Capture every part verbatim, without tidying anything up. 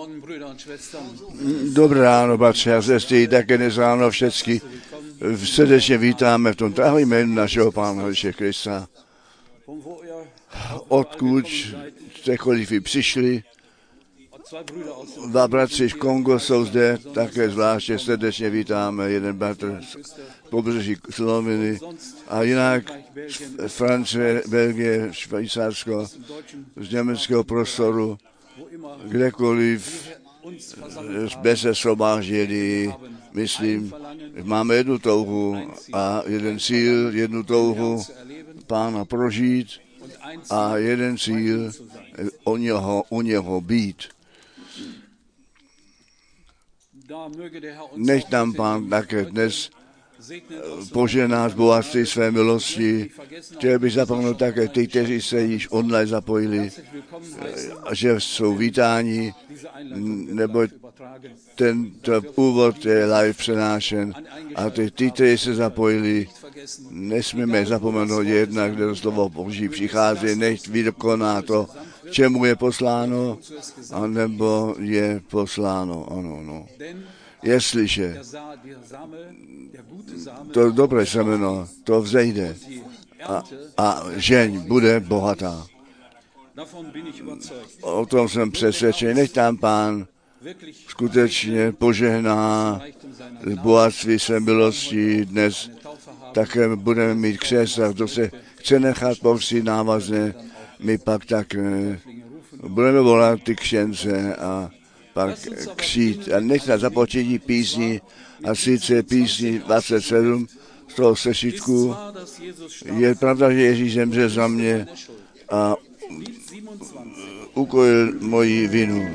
Dobré ráno, bratři a sestry, také dnes ráno všechny. Srdečně vítáme v tom drahém jménu našeho Pána Ježíše Krista. Odkud jstekoliv i přišli, dva bratři z Kongo jsou zde, také zvláště srdečně vítáme, jeden bratr z pobřeží Sloviny a jinak z Francie, Belgie, Švýcarsko, z německého prostoru, kdekoliv jsme se shromáždili, myslím, máme jednu touhu a jeden cíl, jednu touhu Pána prožít a jeden cíl o něho, u něho být. Nech nám Pán také dnes požená z bohatství své milosti. Chtěl bych zapomenout také ty, kteří se již online zapojili, že jsou vítáni, nebo tento úvod je live přenášen. A ty, ty kteří se zapojili, nesmíme zapomenout jednak, kde to slovo Boží přichází, nech vykoná to, čemu je posláno, anebo je posláno. Ano, no. Jestliže to dobré semeno, to vzejde a, a žeň bude bohatá. O tom jsem přesvědčen. Nech tam Pán skutečně požehná bohatství své milosti. Dnes také budeme mít křest a kdo se chce nechat povstit návazně, my pak tak budeme volat ty kšence a pak křít. A nech nás započetí písni, a sice písni dvacet sedm z toho sešitku. Je pravda, že Ježíš zemře za mě a ukojil moji vinu.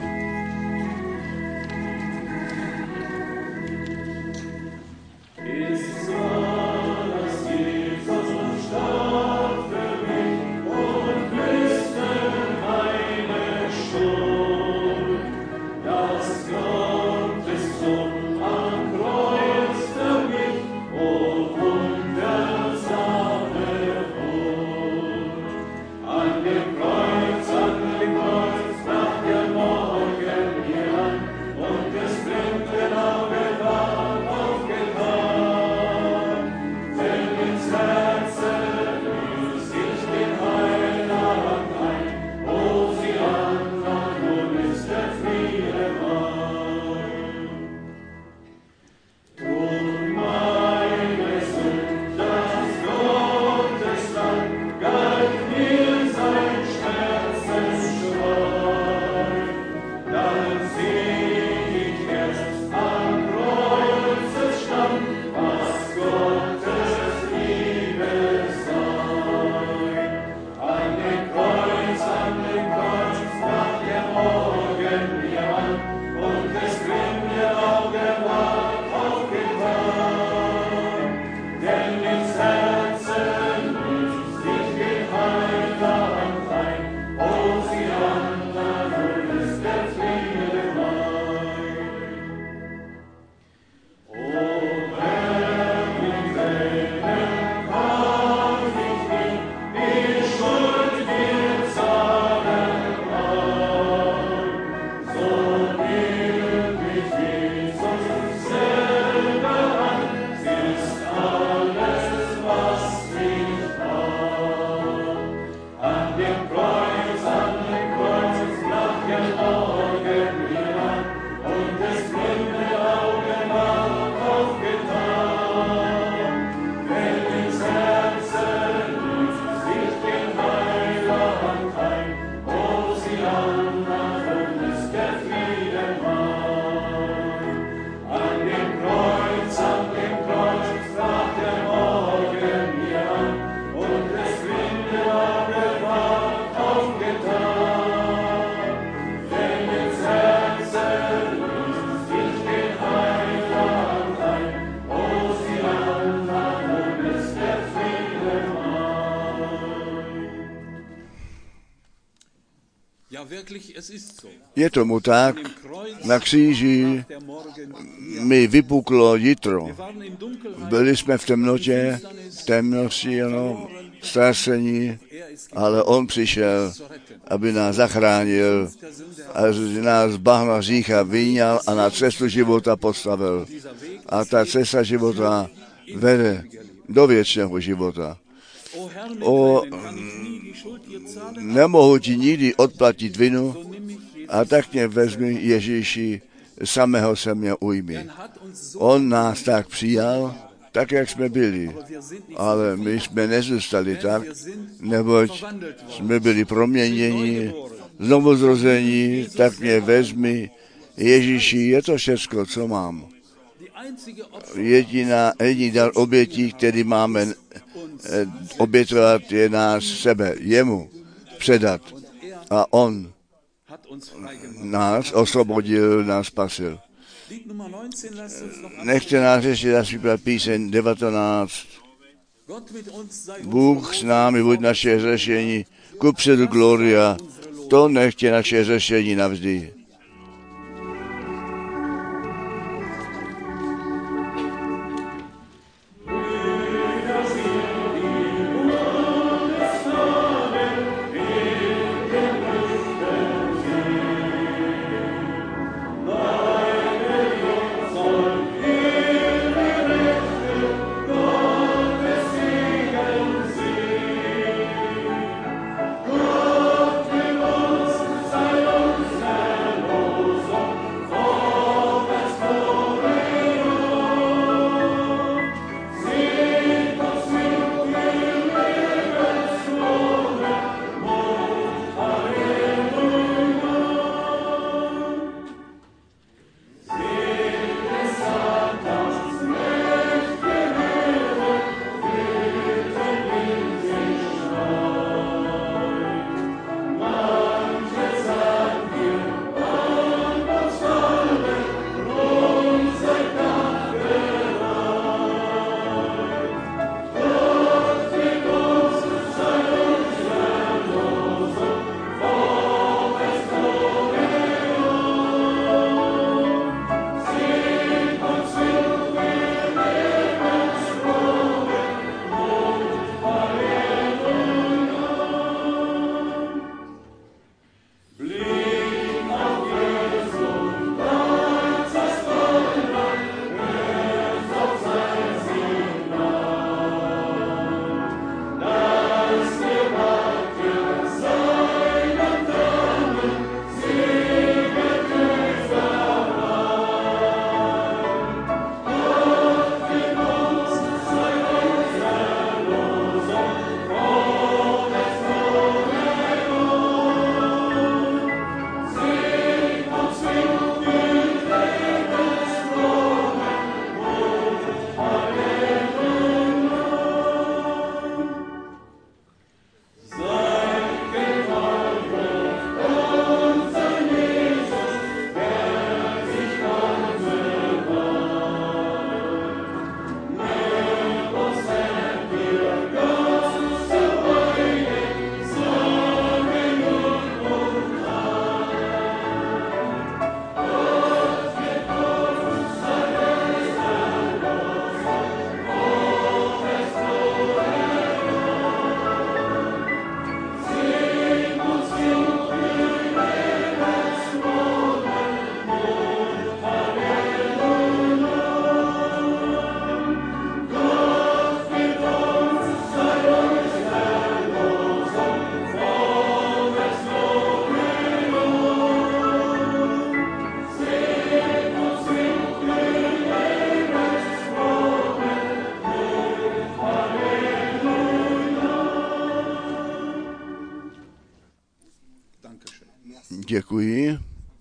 Je tomu tak, na kříži mi vypuklo jitro. Byli jsme v temnotě, v temnosti, ano, ztracení. ale on přišel, aby nás zachránil a z nás bahna hřícha vyňal a na cestu života postavil. A ta cesta života vede do věčného života. O, nemohu ti nikdy odplatit vinu, a tak mě vezmi, Ježíši, samého se mě ujmi. On nás tak přijal, tak, jak jsme byli, ale my jsme nezůstali tak, neboť jsme byli proměněni, znovu zrození, tak mě vezmi, Ježíši, je to všecko, co mám. Jediná, jediný dar obětí, který máme obětovat, je nás sebe, jemu předat. A on nás osvobodil, nás spasil. Nechte nás ještě zaspívat píseň devatenáct. Bůh s námi, buď naše řešení, kupředu gloria, to nechtě naše řešení navždy. Děkuji.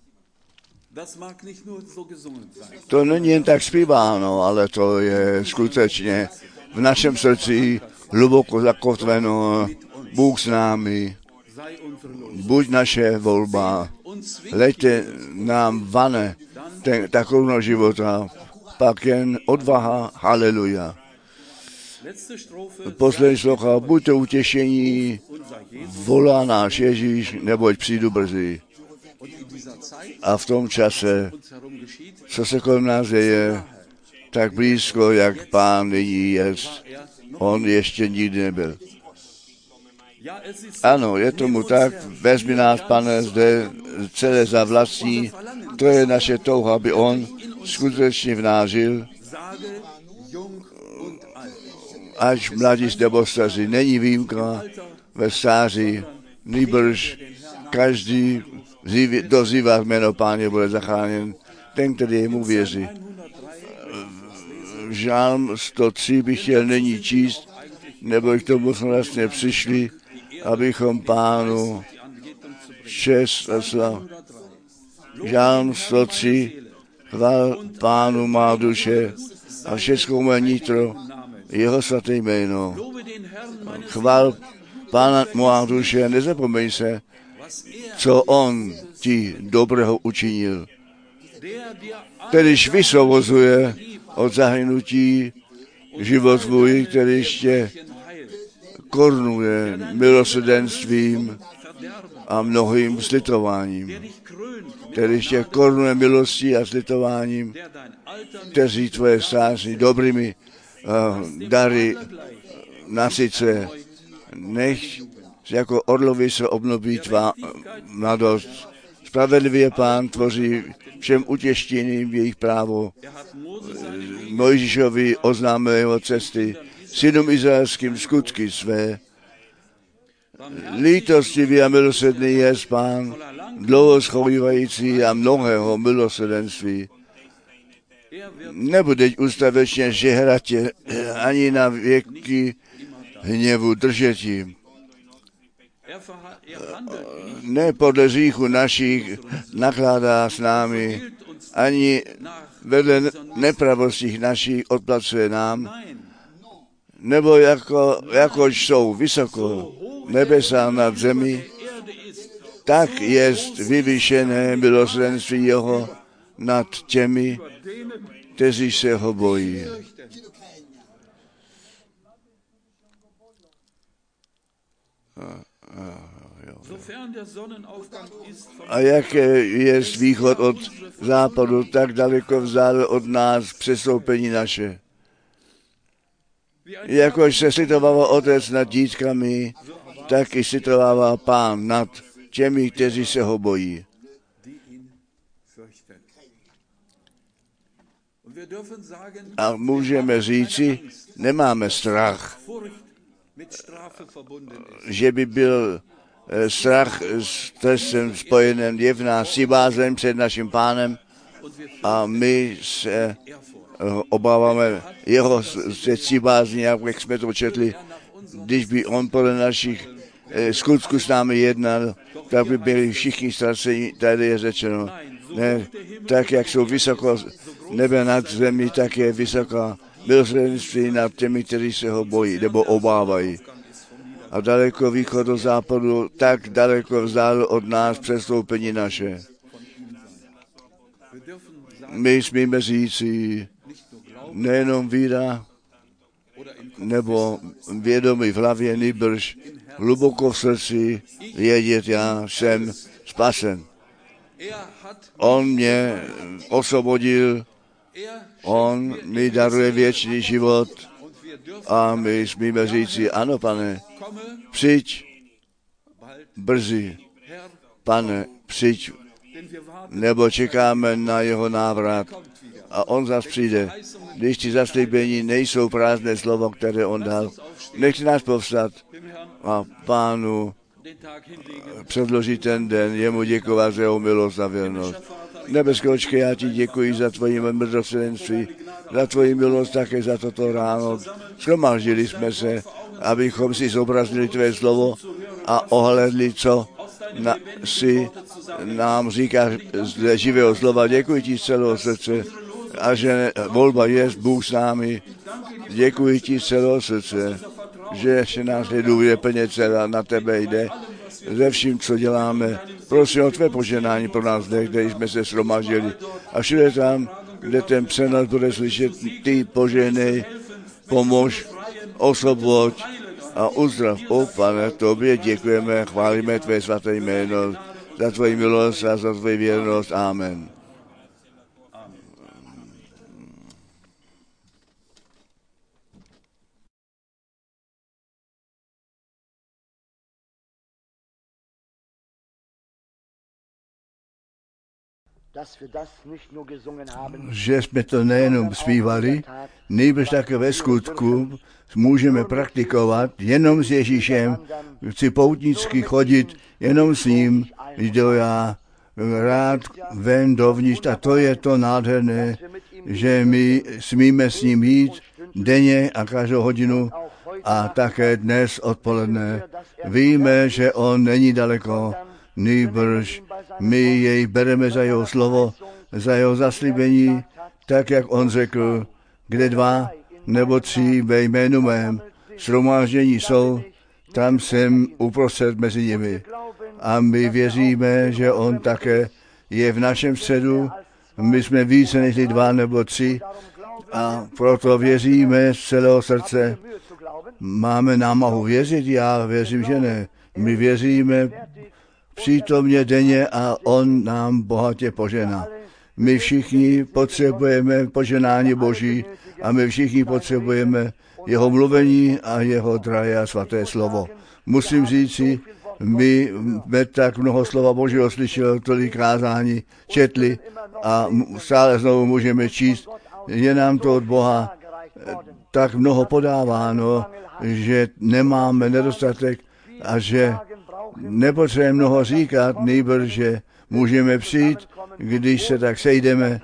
To není jen tak zpíváno, ale to je skutečně v našem srdci hluboko zakotveno. Bůh s námi, buď naše volba, leďte nám vane ten, takovou života, pak jen odvaha, haleluja. Poslední sloka, buďte utěšení, volá náš Ježíš, neboť přijdu brzy. A v tom čase, co se kolem nás děje, tak blízko, jak Pán nyní jest, on ještě nikdy nebyl. Ano, je tomu tak, vezmi nás, Pane, zde celé za vlastní, to je naše touha, aby on skutečně v nás žil, až mladí nebo staří. Není výjimka ve stáří, nýbrž každý dozývá jméno Páně bude zachráněn, ten, který mu věří. Žálm sto tři bych chtěl nyní číst, nebo k tomu jsme vlastně přišli, abychom Pánu čest a slav. Žálm sto tři, chvál Pánu má duše a všechno mé nitro, jeho svaté jméno. Chvál Pána má duše, nezapomeň se, co on ti dobrého učinil. Kterýž vysvobozuje od zahynutí život tvůj, kterýž tě korunuje milosrdenstvím a mnohým slitováním, kterýž tě korunuje milostí a slitováním, kteří tvoje stáří dobrými uh, dary nasyce. Nech jako orlovi se obnoví tvá mladost. Spravedlivý je Pán, tvoří všem utěštěným jejich právo. Mojžíšovi oznámil jeho cesty, synům izraelským skutky své. Lítostivý a milosrdný je Pán, dlouho schovývající a mnohého milosrdenství. Nebude ustavičně žehratě ani na věky hněvu držetí. Ne podle říchu našich nakládá s námi, ani vedle nepravostích našich odplacuje nám, nebo jako, jakož jsou vysoko nebesa nad zemi, tak jest vyvýšené milosrdenství jeho nad těmi, kteří se ho bojí. A jak je východ od západu, tak daleko vzdál od nás přestoupení naše. Jakož se slitovává otec nad dítkami, tak i slitovává Pán nad těmi, kteří se ho bojí. A můžeme říci, nemáme strach, že by byl strach s trestem spojeným, je v nás síbázen před naším Pánem a my se obáváme jeho se síbázní, jak jsme to četli, když by on podle našich skutků s námi jednal, tak by byli všichni ztraceni, tady je řečeno. Ne, tak, jak jsou vysoko nebe nad zemí, tak je vysoká milosrdenství nad těmi, kteří se ho bojí nebo obávají. A daleko východ do západu, tak daleko vzdál od nás přestoupení naše. My smíme říci, nejenom víra, nebo vědomí v hlavě, nýbrž hluboko v srdci vědět, já jsem spasen. On mě osvobodil, on mi daruje věčný život a my smíme říci, ano, Pane, přijď brzy, Pane, přijď, nebo čekáme na jeho návrat a on zas přijde. Když ty zaslíbení nejsou prázdné slovo, které on dal, nechci nás povstat a Pánu předložit ten den, jemu děkovat za jeho milost a věrnost. Nebeské očky, já ti děkuji za tvoji milosrdenství, za tvoji milost také za toto ráno. Shromáždili jsme se, abychom si zobrazili tvé slovo a ohledli, co na, si nám říká z živého slova. Děkuji ti z celého srdce a že volba je Bůh s námi. Děkuji ti z celého srdce, že se nás nedůvěře plně celá, na tebe jde. Ze vším, co děláme, prosím o tvé poženání pro nás, kde jsme se shromáždili. A všude tam, kde ten přenos bude slyšet, ty poženej, pomož, osvoboď a uzdrav. O Pane, tobě děkujeme, chválíme tvé svaté jméno, za tvoji milost a za tvoji věrnost. Amen. že jsme to nejenom zpívali, nejbrž také ve skutku můžeme praktikovat jenom s Ježíšem, chci poutnicky chodit jenom s ním, jdu já rád ven dovnitř a to je to nádherné, že my smíme s ním jít denně a každou hodinu a také dnes odpoledne. Víme, že on není daleko, nýbrž my jej bereme za jeho slovo, za jeho zaslíbení, tak jak on řekl, kde dva nebo tři ve jménu mém shromáždění jsou, tam jsem uprostřed mezi nimi. A my věříme, že on také je v našem středu, my jsme více než dva nebo tři a proto věříme z celého srdce. Máme námahu věřit? Já věřím, že ne. My věříme přítomně denně a on nám bohatě požená. My všichni potřebujeme poženání Boží a my všichni potřebujeme jeho mluvení a jeho drahé a svaté slovo. Musím říci, my jsme tak mnoho slova Božího slyšeli, tolik kázání, četli a stále znovu můžeme číst. Je nám to od Boha tak mnoho podáváno, že nemáme nedostatek a že nepotřebujeme mnoho říkat, nejbrž, že můžeme přijít, když se tak sejdeme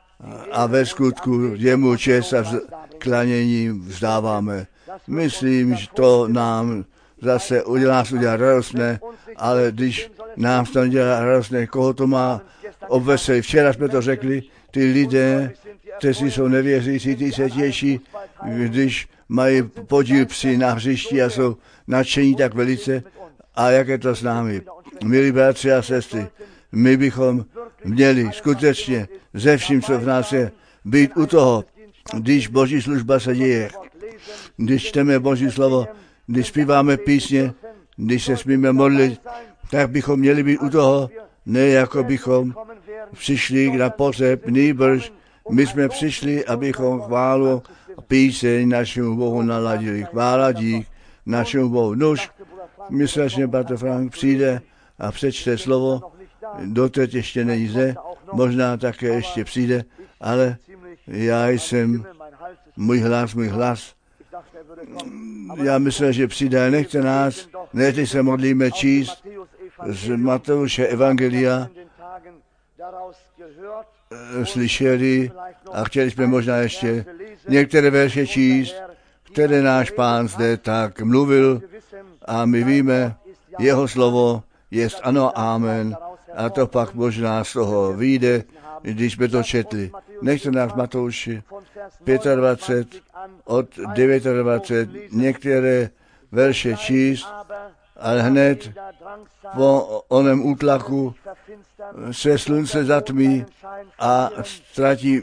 a ve skutku jemu čest a klanění vzdáváme. Myslím, že to nám zase udělá, nás udělá radostné, ale když nám to dělá radostné, koho to má obveselý. Včera jsme to řekli, ty lidé, kteří jsou nevěřící, ty se těší, když mají podíl psi na hřišti a jsou nadšení tak velice. A jak je to s námi? Milí bratři a sestry, my bychom měli skutečně ze vším, co v nás je, být u toho, když Boží služba se děje, když čteme Boží slovo, když zpíváme písně, když se smíme modlit, tak bychom měli být u toho, ne jako bychom přišli na potřeb, nýbrž my jsme přišli, abychom chválu píseň našemu Bohu naladili. Chvála dík našemu Bohu. Nuž, myslím, že bratr Frank přijde a přečte slovo, doteď ještě není zde, možná také ještě přijde, ale já jsem, můj hlas, můj hlas, já myslím, že přijde, nechte nás, nechte se modlíme číst z Matouše Evangelia, slyšeli a chtěli jsme možná ještě některé verše číst, které náš Pán zde tak mluvil a my víme, jeho slovo jest ano, amen a to pak možná z toho vyjde, když jsme to četli. Nechte nás Matouši dvacet pět od dvacet devět některé verše číst, ale hned po onem útlaku se slunce zatmí a ztratí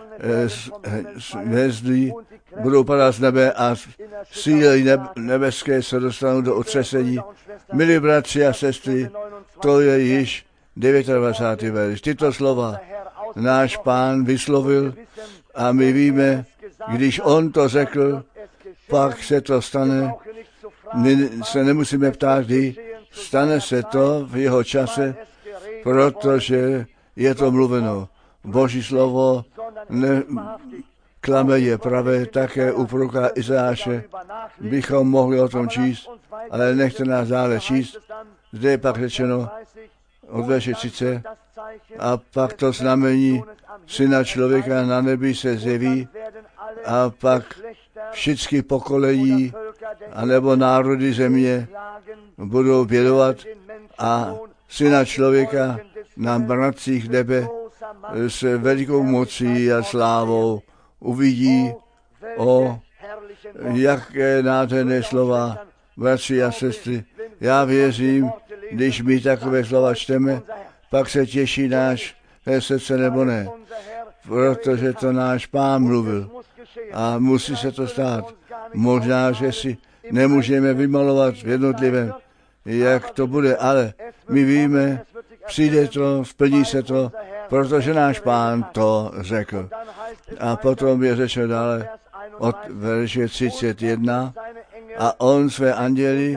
hvězdy, budou padat z nebe a síly nebeské se dostanou do otřesení. Milí bratři a sestry, to je již dvacátý deváté verš. Tyto slova náš Pán vyslovil a my víme, když on to řekl, pak se to stane. My se nemusíme ptát, kdy stane se to v jeho čase, protože je to mluveno. Boží slovo ne, klame je pravé, také u proroka Izajáše bychom mohli o tom číst, ale nechte nás dále číst. Zde je pak řečeno od verše třicet a pak to znamení syna člověka na nebi se zjeví a pak všechny pokolení anebo národy země budou bědovat a syna člověka na mracích nebe s velikou mocí a slávou uvidí. O, jaké nádherné slova, bratři a sestry. Já věřím, když my takové slova čteme, pak se těší náš srdce nebo ne, protože to náš Pán mluvil a musí se to stát. Možná, že si nemůžeme vymalovat v jednotlivém, jak to bude, ale my víme, přijde to, splní se to, protože náš Pán to řekl. A potom je řečeno dále od verše třicet jedna a on své anděly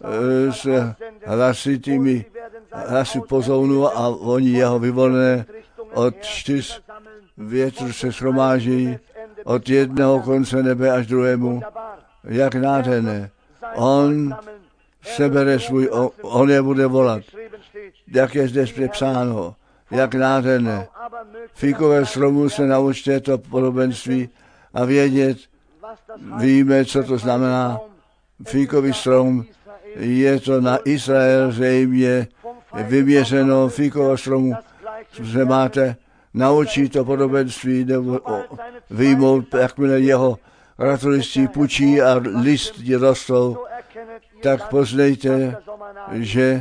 s hlasitými hlasy pozounu a oni jeho vyvolené od čtyř větrů se shromáží, od jednoho konce nebe až druhému, jak nádherné. On sebere svůj, on je bude volat, jak je zde přepsáno, jak nádherné. Fíkové stromu se naučte to podobenství a vědět, víme, co to znamená. Fíkový strom, je to na Izrael zřejmě vyměřeno fíkového stromu, že máte naučit to podobenství nebo vyjmout, jakmile jeho ratolistí pučí a listy rostou, tak poznejte, že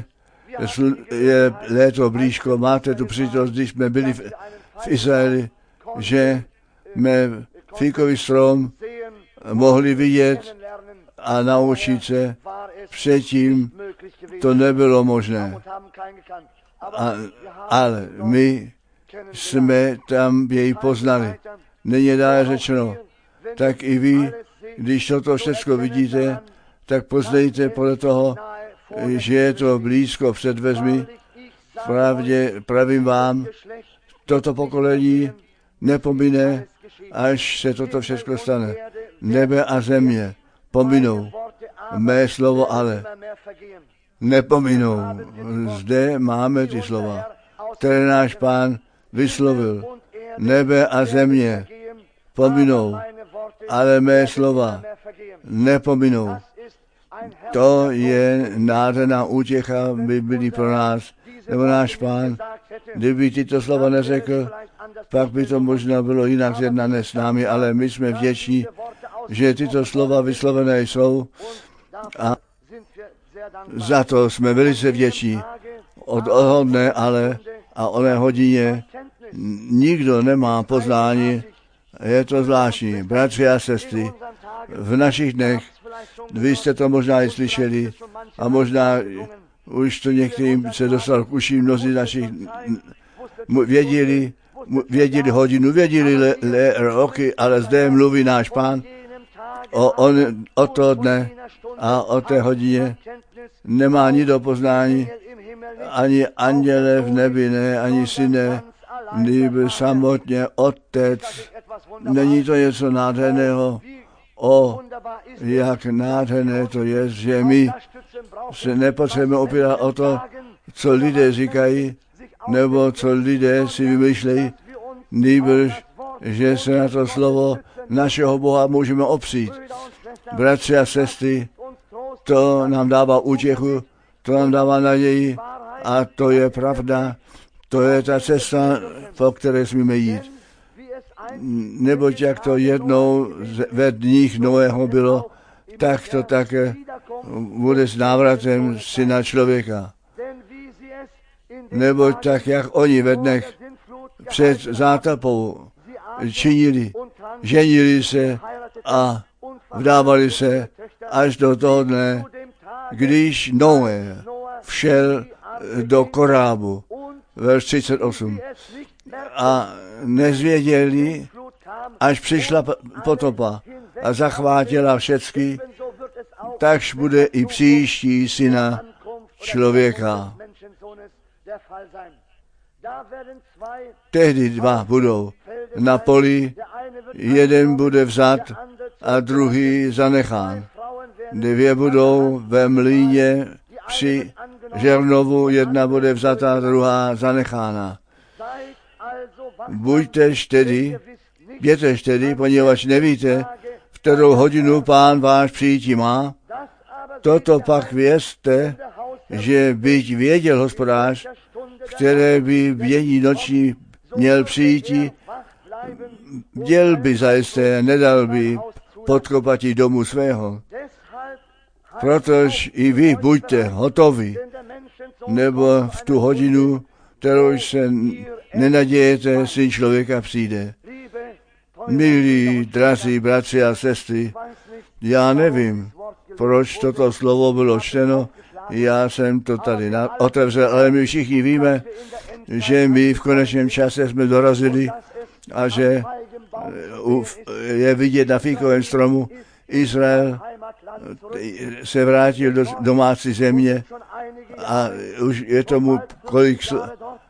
je léto blízko. Máte tu přítost, když jsme byli v, v Izraeli, že jsme fíkový strom mohli vidět a naučit se. Předtím to nebylo možné. A, ale my jsme tam jej poznali. Není dále řečeno, tak i vy, když toto všechno vidíte, tak poznejte podle toho, že je to blízko před dveřmi. Pravdě, pravím vám, toto pokolení nepomine, až se toto všechno stane. Nebe a země pominou, mé slovo ale nepominou. Zde máme ty slova, které náš Pán vyslovil. Nebe a země pominou, ale mé slova nepominou. To je nádherná útěcha, by byly pro nás, nebo náš Pán. Kdyby tyto slova neřekl, pak by to možná bylo jinak jednané s námi, ale my jsme vděční, že tyto slova vyslovené jsou a za to jsme velice vděční. Od ohodné ale a oné hodině nikdo nemá poznání, je to zvláštní. Bratři a sestry, v našich dnech, vy jste to možná i slyšeli a možná už to některým se dostalo k uším, mnozí našich věděli, věděli hodinu, věděli le, le, roky, ale zde mluví náš Pán o, on, o to dne a o té hodině. Nemá ni do poznání, ani anděle v nebi, ne, ani syne, nýbrž samotně Otec. Není to něco nádherného? O, jak nádherné to je, že my se nepotřebujeme opírat o to, co lidé říkají, nebo co lidé si vymýšlejí, nýbrž, že se na to slovo našeho Boha můžeme opřít. Bratři a sestry, to nám dává útěchu, to nám dává naději a to je pravda, to je ta cesta, po které smíme jít. Neboť jak to jednou ve dních Noého bylo, tak to také bude s návratem syna člověka. Neboť tak, jak oni ve dnech před zátapou činili, ženili se a vdávali se až do toho dne, když Noé všel do korábu, verš třicet osm. A nezvěděli, až přišla potopa a zachvátila všecky, takž bude i příští syna člověka. Tehdy dva budou na poli, jeden bude vzat a druhý zanechán. Dvě budou ve mlýně při žernovu, jedna bude vzata, druhá zanechána. Buďtež tedy, větež tedy, poněvadž nevíte, v kterou hodinu Pán váš přijítí má, toto pak vězte, že byť věděl Hospodář, které by v dění noční měl přijítí, děl by zajisté, nedal by podkopatí domu svého. Protož i vy buďte hotovi, nebo v tu hodinu, kterou se nenadějete, syn člověka přijde. Milí, drazí bratři a sestry, já nevím, proč toto slovo bylo čteno, já jsem to tady otevřel, ale my všichni víme, že my v konečném čase jsme dorazili a že je vidět na fíkovém stromu, Izrael se vrátil do domácí země a už je tomu kolik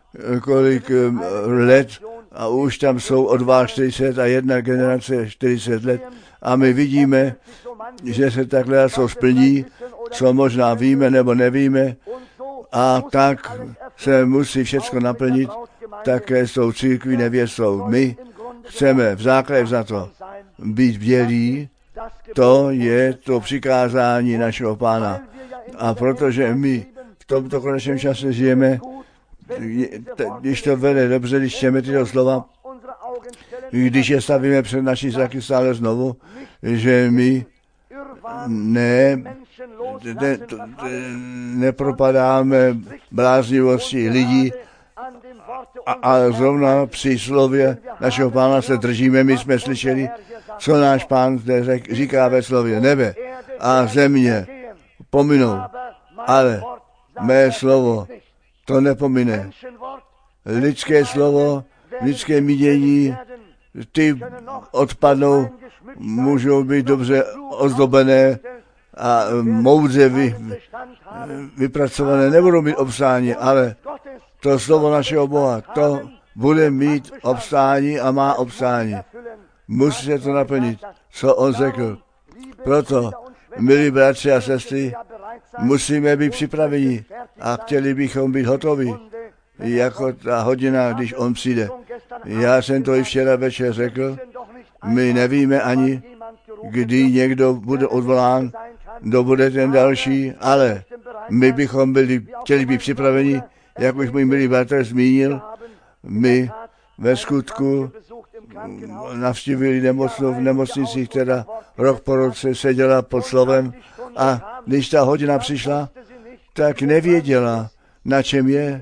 kolik let a už tam jsou od vás čtyřicet a jedna generace čtyřicet let a my vidíme, že se takhle co splní, co možná víme nebo nevíme a tak se musí všechno naplnit také s tou církví nevěstou. My chceme v základě za to být bdělí, to je to přikázání našeho Pána. A protože my v tomto konečném čase žijeme, když to vede dobře, když čteme tyto slova, když je stavíme před naší zraky stále znovu, že my ne, ne, nepropadáme bláznivosti lidí, a, a zrovna při slově našeho Pána se držíme. My jsme slyšeli, co náš Pán zde řek, říká ve slově: nebe a země pominou, ale mé slovo to nepomine. Lidské slovo, lidské mínění, ty odpadnou, můžou být dobře ozdobené a moudře vy, vypracované, nebudou mít obstání, ale to slovo našeho Boha, to bude mít obstání a má obstání. Musí se to naplnit, co on řekl. Proto, milí bratři a sestry, musíme být připraveni a chtěli bychom být hotovi, jako ta hodina, když on přijde. Já jsem to i včera večer řekl, my nevíme ani, kdy někdo bude odvolán, kdo bude ten další, ale my bychom byli, chtěli být připraveni, jak už můj milý bratr zmínil, my ve skutku navštívili nemocnou v nemocnici, která rok po roce seděla pod slovem a když ta hodina přišla, tak nevěděla, na čem je,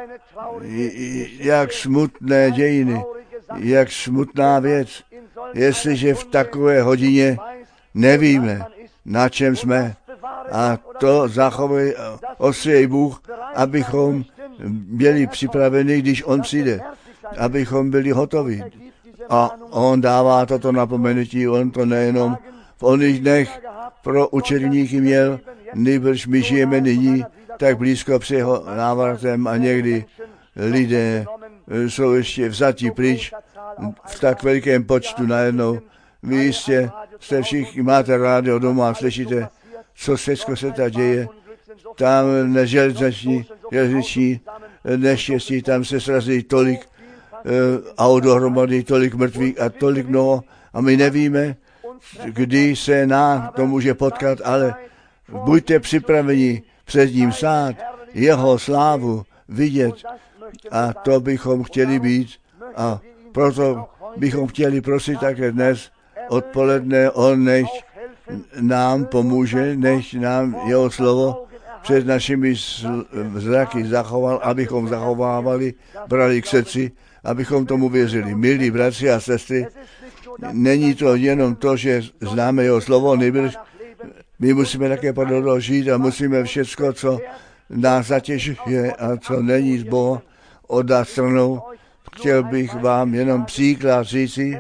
jak smutné dějiny, jak smutná věc, jestliže v takové hodině nevíme, na čem jsme. A to zachovej ostřeji Bůh, abychom byli připraveni, když on přijde, abychom byli hotovi. A on dává toto napomenutí, on to nejenom v oných dnech pro učedníky měl, nýbrž my žijeme nyní tak blízko před jeho návratem a někdy lidé jsou ještě vzati pryč v tak velikém počtu najednou. Vy jistě jste všichni, máte rádio doma a slyšíte, co všechno se ta děje. Tam neželezniční, železniční neštěstí, tam se srazí tolik uh, aut dohromady, tolik mrtvých a tolik mnoho a my nevíme, kdy se nám to může potkat, ale buďte připraveni před ním stát, jeho slávu vidět a to bychom chtěli být a proto bychom chtěli prosit také dnes odpoledne, on než nám pomůže, než nám jeho slovo před našimi zraky zachoval, abychom zachovávali, brali k srdci, abychom tomu věřili. Milí bratři a sestry, není to jenom to, že známe jeho slovo, nýbrž my musíme také podle toho žít a musíme všecko, co nás zatěžuje a co není z Boha, oddat stranou. Chtěl bych vám jenom příklad říci.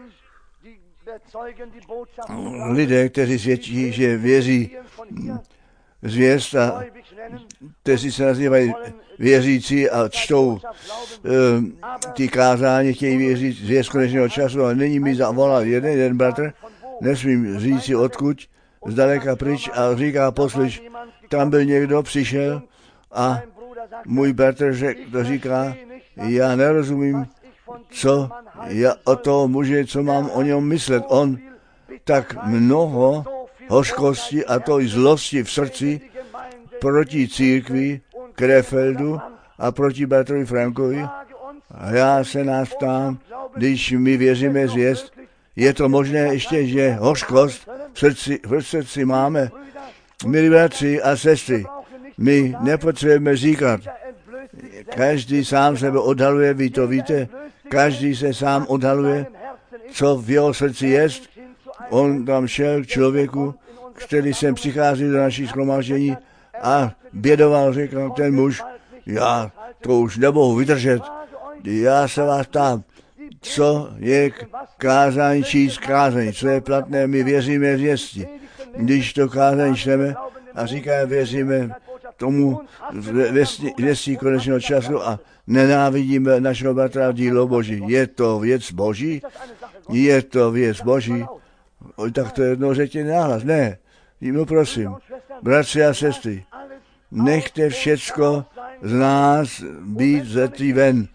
Lidé, kteří svědčí, že věří zvěst a kteří se nazývají věřící a čtou uh, ty kázání, chtějí věřit zvěst konečného času, ale nyní mi zavolal jeden, jeden bratr, nesmím říct si odkud, zdaleka pryč a říká, poslyš, tam byl někdo, přišel a můj bratr řek, to říká, já nerozumím, co já o toho muže, co mám o něm myslet. On tak mnoho hořkosti a to i zlosti v srdci proti církvi, Krefeldu a proti bratrovi Frankovi. A já se nás ptám, když my věříme zvěst, je to možné ještě, že hořkost v srdci, v srdci máme? Milí bratři a sestry, my nepotřebujeme říkat. Každý sám sebe odhaluje, vy to víte, každý se sám odhaluje, co v jeho srdci jest. On tam šel k člověku, který sem přichází do naší shromáždění a bědoval, řekl ten muž, já to už nemohu vydržet, já se vás ptám, co je kázání číst kázání, co je platné, my věříme v zvěsti. Když to kázání čteme a říkáme, věříme tomu věstí konečného času a nenávidíme našeho bratra v dílo Boží. Je to věc Boží? Je to věc Boží? O, tak to jednou řekně nahlas. Ne, no prosím, bratři a sestry, nechte všecko z nás být zetý ven.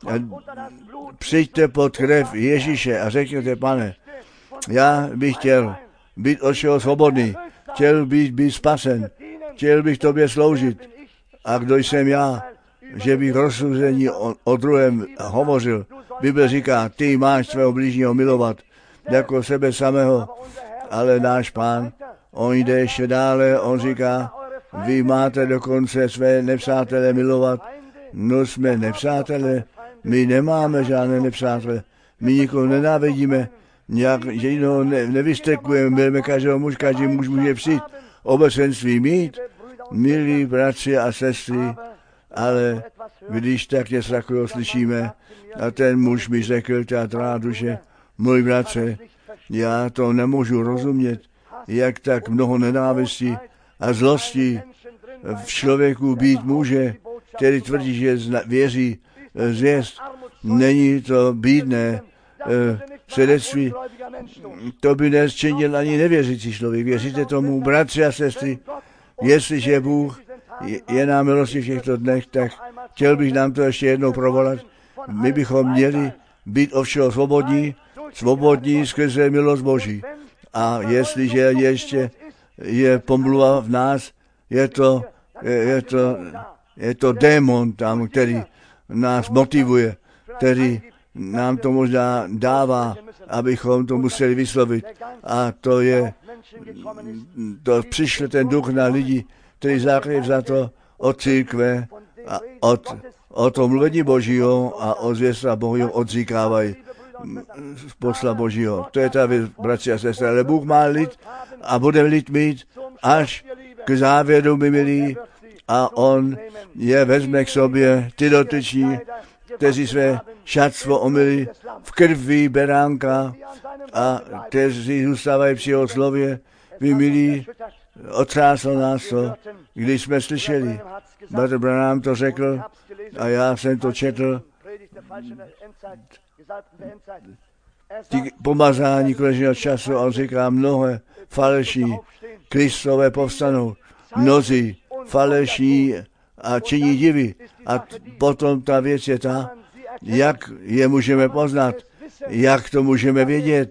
Přijďte pod krev Ježíše a řekněte, pane, já bych chtěl být od všeho svobodný, chtěl bych být spasen, chtěl bych tobě sloužit. A kdo jsem já, že bych rozsuzení o, o druhém hovořil? Bible říká, ty máš svého blížního milovat jako sebe samého, ale náš Pán, on jde ještě dále, on říká, vy máte dokonce své nepřátele milovat. No jsme nepřátele, my nemáme žádné nepřátele, my nikoho nenávidíme, nějak, že jiného ne, nevystekujeme, bereme každého muž, každý muž může přijít, obecenství mít, milí bratři a sestry, ale když tak něco takového slyšíme, a ten muž mi řekl, ta tvá duše, můj bratře, já to nemůžu rozumět, jak tak mnoho nenávistí a zlosti v člověku být může, který tvrdí, že věří zvěst. Není to bídné eh, svědectví. To by nesčinil ani nevěřící člověk. Věříte tomu, bratři a sestry? Jestliže Bůh je, je nám milostí v těchto dnech, tak chtěl bych nám to ještě jednou provolat. My bychom měli být od všeho svobodní, svobodní skrze milost Boží. A jestliže ještě je pomluva v nás, je to, je, je to, je to démon tam, který nás motivuje, který nám to možná dává, abychom to museli vyslovit. A to je, to přišel ten duch na lidi, který zákryv za to od církve a od, od toho mluvení Božího a od zvěsta Božího odříkávají z posla Božího. To je ta věc, bratři a sestry. Ale Bůh má lid a bude lid mít až k závěru, my milí, a on je vezme k sobě, ty dotyční, kteří své šatstvo omyli v krvi beránka a kteří zůstávají při jeho slově, vy milí, otřáslo nás to, když jsme slyšeli. Bratr Branham to řekl a já jsem to četl. Ty pomazání konečného času, on říká, mnohé falešní Kristové povstanou, mnozí falešní a činí divy. A t- potom ta věc je ta, jak je můžeme poznat, jak to můžeme vědět,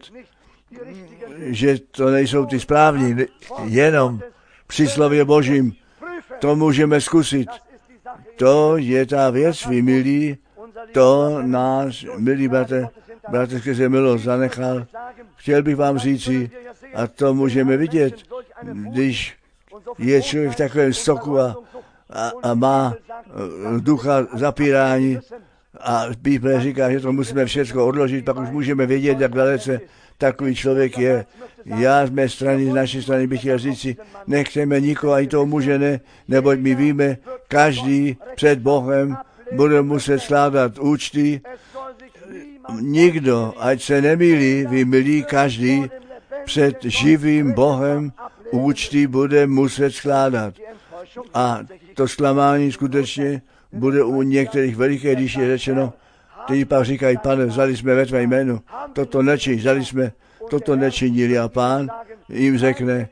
že to nejsou ty správní, jenom při slově Božím. To můžeme zkusit. To je ta věc, vy milí, to náš milý bratr, bratr skrze milost zanechal. Chtěl bych vám říci, a to můžeme vidět, když je člověk v takovém stoku a, a, a má ducha zapírání a Bible říká, že to musíme všechno odložit, pak už můžeme vědět, jak dalece takový člověk je. Já z mé strany, z naší strany bych chtěl říci, nechceme nikoho, ani toho muže ne, neboť my víme, každý před Bohem bude muset skládat účty. Nikdo, ať se nemýlí, vy milí, každý před živým Bohem účty bude muset skládat. A to zklamání skutečně bude u některých veliké, když je řečeno, kteří pak říkají, pane, vzali jsme ve tvé jménu, toto nečiň, vzali jsme, toto nečinili a pán jim řekne,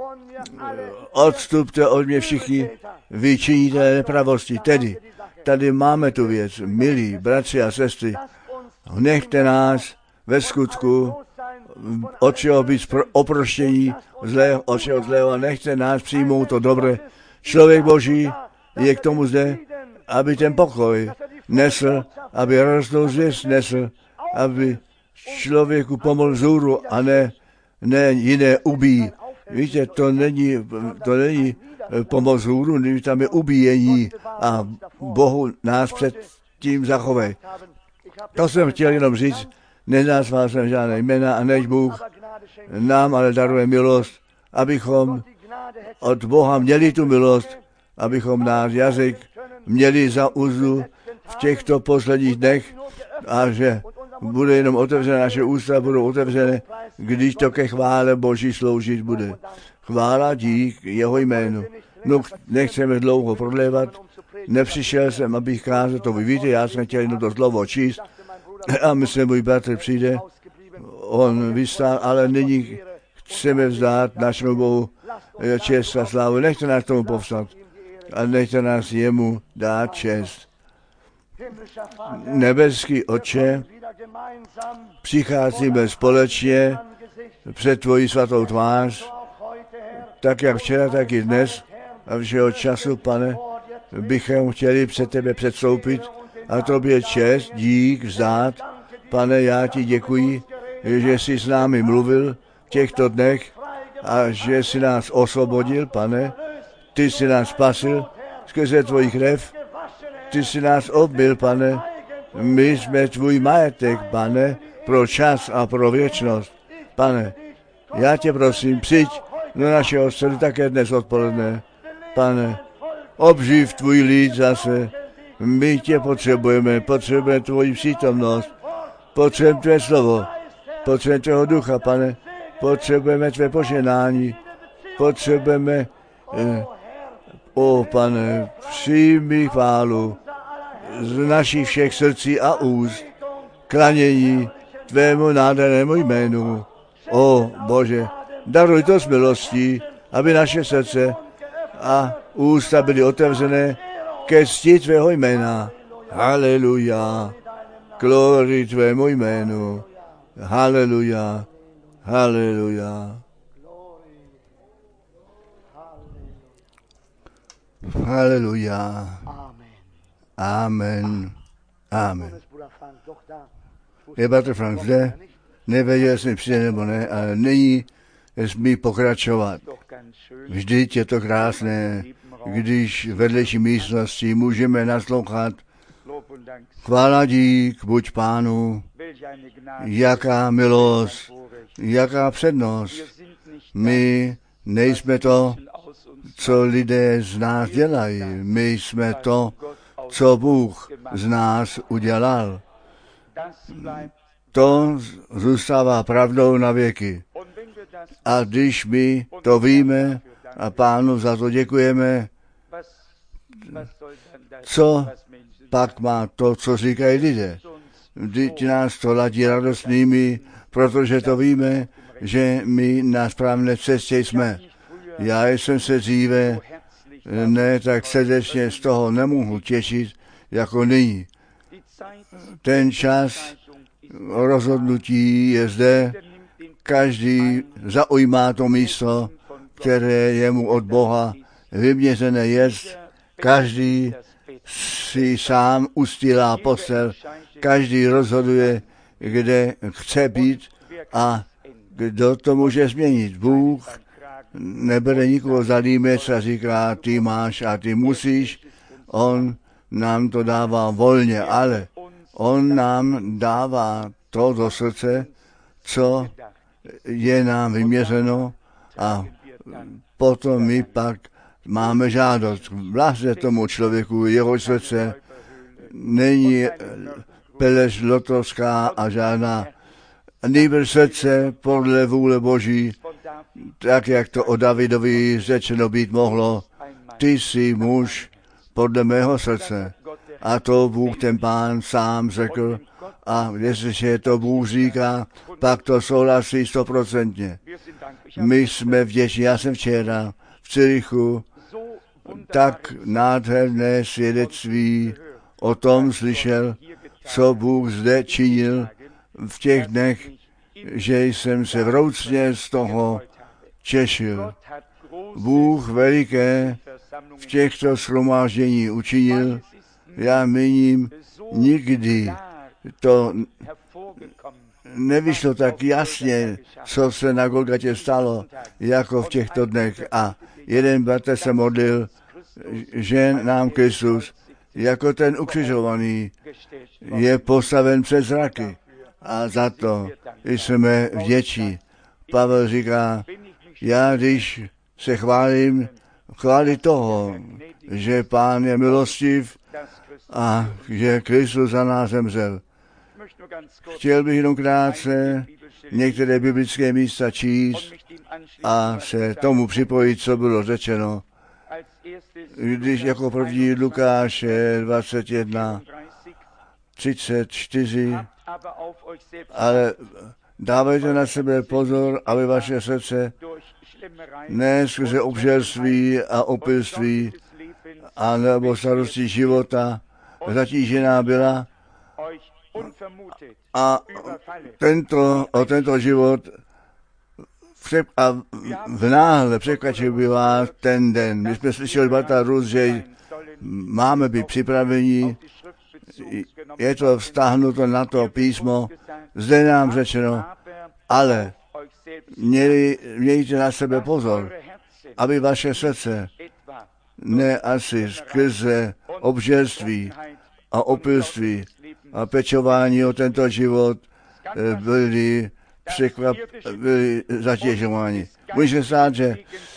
odstupte od mě všichni, vy činíte nepravosti. Tedy, tady máme tu věc, milí bratři a sestry, nechte nás ve skutku od čeho být oproštění zlého, od čeho zlého a nechte nás přijmout to dobré. Člověk Boží je k tomu zde, aby ten pokoj nesl, aby radostnou zvěst nesl, aby člověku pomohl vzhůru a ne, ne jiné ubíjí. Víte, to není, to není pomoc vzhůru, tam je ubíjení a Bohu nás před tím zachovej. To jsem chtěl jenom říct, nenazval jsem žádné jména a než Bůh nám ale daruje milost, abychom od Boha měli tu milost, abychom náš jazyk měli za úzdu v těchto posledních dnech a že bude jenom otevřené, naše ústa budou otevřené, když to ke chvále Boží sloužit bude. Chvála dík jeho jménu. No, nechceme dlouho prodlévat. Nepřišel jsem, abych kázal, to vy víte, já jsem chtěl jenom to slovo číst. A myslím, můj bratr přijde, on vystál, ale nyní chceme vzdát našemu Bohu čest a slávu. Nechte nás tomu povstat a nechte nás jemu dát čest. Nebeský Otče, přicházíme společně před tvojí svatou tvář, tak jak včera, tak i dnes a všeho času, Pane, bychom chtěli před tebe předstoupit a tobě čest, dík vzdát. Pane, já ti děkuji, že jsi s námi mluvil v těchto dnech a že jsi nás osvobodil, Pane. Ty jsi nás spasil skrze tvoji krev. Ty jsi nás obmyl, Pane. My jsme tvůj majetek, Pane, pro čas a pro věčnost. Pane, já tě prosím, přijď do našeho srdce také dnes odpoledne. Pane, obživ tvůj lid zase. My tě potřebujeme, potřebujeme tvoji přítomnost, potřebujeme tvé slovo, potřebujeme tvého ducha, Pane, potřebujeme tvé poženání, potřebujeme, eh, o Pane, přijmi chválu z našich všech srdcí a úst, klanění tvému nádhernému jménu. O Bože, daruj to s milostí, aby naše srdce a ústa byly otevřené ke cti tvého jména. Haleluja. Glory tvému jménu. Haleluja. Haleluja. Haleluja. Amen. Amen. Je bratr Frank zde? Nevěděl, jestli přijde nebo ne, ale nyní smí pokračovat. Vždyť je to krásné, když v vedlejší místnosti můžeme naslouchat. Chvála dík, buď Pánu, jaká milost, jaká přednost. My nejsme to, co lidé z nás dělají. My jsme to, co Bůh z nás udělal. To zůstává pravdou na věky. A když my to víme a Pánu za to děkujeme, co pak má to, co říkají lidé? Vždyť nás to ladí radostnými, protože to víme, že my na správné cestě jsme. Já jsem se dříve ne tak srdečně z toho nemohl těšit, jako nyní. Ten čas rozhodnutí je zde, každý zaujímá to místo, které je mu od Boha vyměřené jest. Každý si sám ustýlá postel, každý rozhoduje, kde chce být a kdo to může změnit. Bůh nebere nikoho za límec a říká, ty máš a ty musíš. On nám to dává volně, ale on nám dává to do srdce, co je nám vyměřeno a potom my pak máme žádost. Blaze tomu člověku, jeho srdce není pelež lotovská a žádná, nýbrž srdce podle vůle Boží, tak jak to o Davidovi řečeno být mohlo. Ty jsi muž podle mého srdce. A to Bůh ten Pán sám řekl. A jestliže to Bůh říká, pak to souhlasí stoprocentně. My jsme vděční. Já jsem včera v Cirichu tak nádherné svědectví o tom slyšel, co Bůh zde činil v těch dnech, že jsem se vroucně z toho těšil. Bůh veliké v těchto shromáždění učinil. Já míním, nikdy to nevyšlo tak jasně, co se na Golgatě stalo, jako v těchto dnech. A jeden bratr se modlil, že nám Kristus, jako ten ukřižovaný, je postaven před zraky. A za to jsme vděční. Pavel říká, já když se chválím, chválit toho, že Pán je milostiv a že Kristus za nás zemřel. Chtěl bych jenom krátce některé biblické místa číst a se tomu připojit, co bylo řečeno. když jako první Lukáš dvacet jedna, třicet čtyři, ale dávejte na sebe pozor, aby vaše srdce ne skrze obžerství a opilství a nebo starosti života zatížená byla a tento, o tento život a v náhle překvačil by vás ten den. My jsme slyšeli Barta Rus, že máme být připraveni, je to vztáhnuto na to písmo, zde nám řečeno, ale měli, mějte na sebe pozor, aby vaše srdce ne asi skrze obžerství a opilství a pečování o tento život byli, překvap, byli zatěžováni. Může stát, že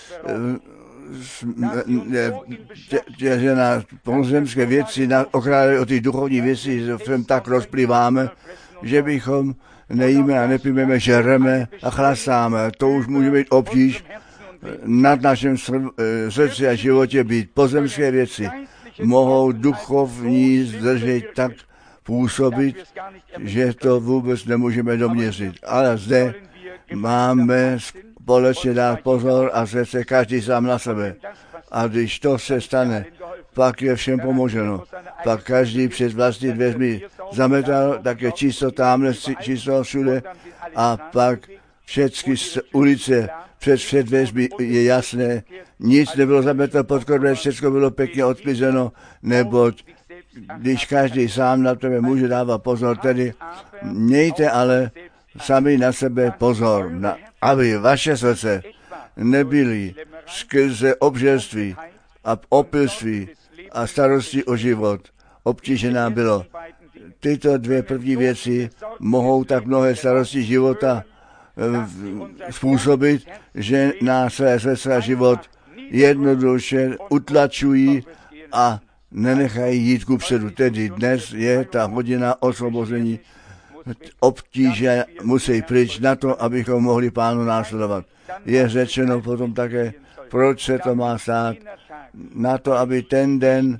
že na pozemské věci okrádají o ty duchovní věci, že v tom tak rozplýváme, že bychom nejíme a nepijeme, žereme a chlastáme. To už může být obtíž nad našem srdci a životě být. Pozemské věci mohou duchovní zdržet tak působit, že to vůbec nemůžeme doměřit. Ale zde máme společně dát pozor a se každý sám na sebe. A když to se stane, pak je všem pomoženo. Pak každý před vlastní dveřmi zametal, tak je čisto tamhle, čisto všude. A pak všechny ulice před před dveřmi je jasné. Nic nebylo zametal pod korbem, všechno bylo pěkně odklizeno, neboť když každý sám na tebe může dávat pozor, tedy mějte ale sami na sebe pozor, na, aby vaše srdce nebyly skrze obžerství a opilství a starosti o život obtížená bylo. Tyto dvě první věci mohou tak mnohé starosti života způsobit, že na své srdce a život jednoduše utlačují a nenechají jít kupředu. Tedy dnes je ta hodina osvobození. Obtíže musí pryč na to, abychom mohli Pánu následovat. Je řečeno potom také, proč se to má stát. Na to, aby ten den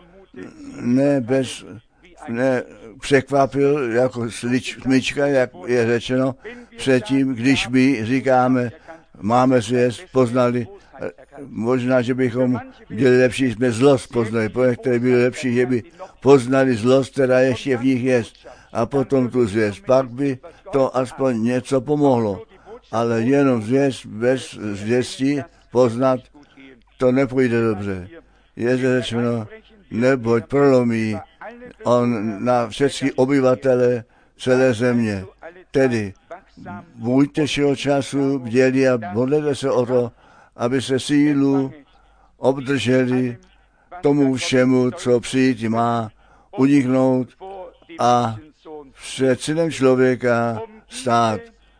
ne bez, ne překvapil jako smyčka, jak je řečeno předtím, když my říkáme, máme svěst, poznali, možná, že bychom byli lepší, jsme zlost poznali, pro některé byli lepší, že by poznali zlost, která ještě v nich je, a potom tu zvěst. Pak by to aspoň něco pomohlo, ale jenom zvěst, bez zvěsti poznat, to nepůjde dobře. Je řečeno, neboť prolomí on na všechny obyvatele celé země. Tedy buďte všeho času bdělí a modlete se o to, aby se sílu obdrželi tomu všemu, co přijít má, uniknout a před synem člověka stát.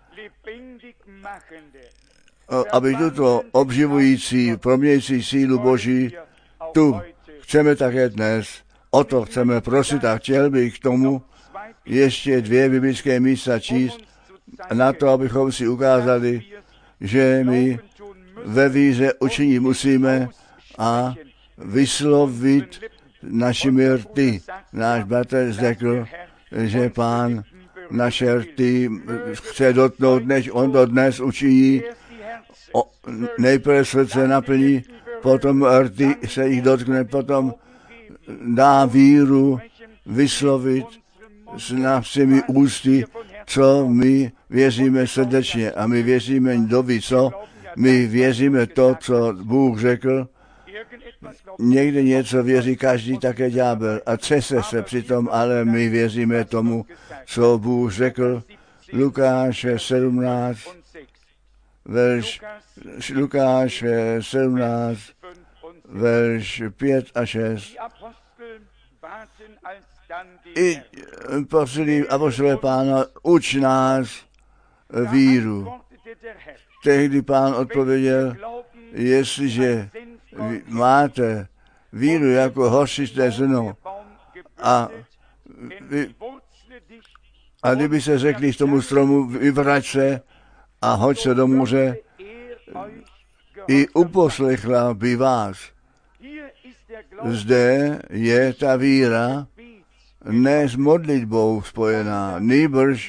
Aby tuto obživující, proměňující sílu Boží, tu chceme také dnes, o to chceme prosit a chtěl bych k tomu ještě dvě biblické místa číst, na to, abychom si ukázali, že my ve víře učinit musíme a vyslovit našimi rty. Náš bratr řekl, že Pán naše rty chce dotknout, než on to dnes učiní. O, nejprve srdce naplní, potom rty se jich dotkne, potom dá víru vyslovit s našimi ústy, co my věříme srdečně. A my věříme do ví co? My věříme to, co Bůh řekl. Někde něco věří každý, také ďábel. A třese se přitom, ale my věříme tomu, co Bůh řekl. Lukáš sedmnáct, verš, Lukáš sedmnáct, verš pět a šest. I prosili apoštolé Pána, uč nás víru. Tehdy Pán odpověděl, jestliže máte víru jako hořčité zrno a, vy, a kdyby se řekli k tomu stromu, vyvrať se a hoď se do moře, i uposlechla by vás. Zde je ta víra ne s modlitbou spojená, nýbrž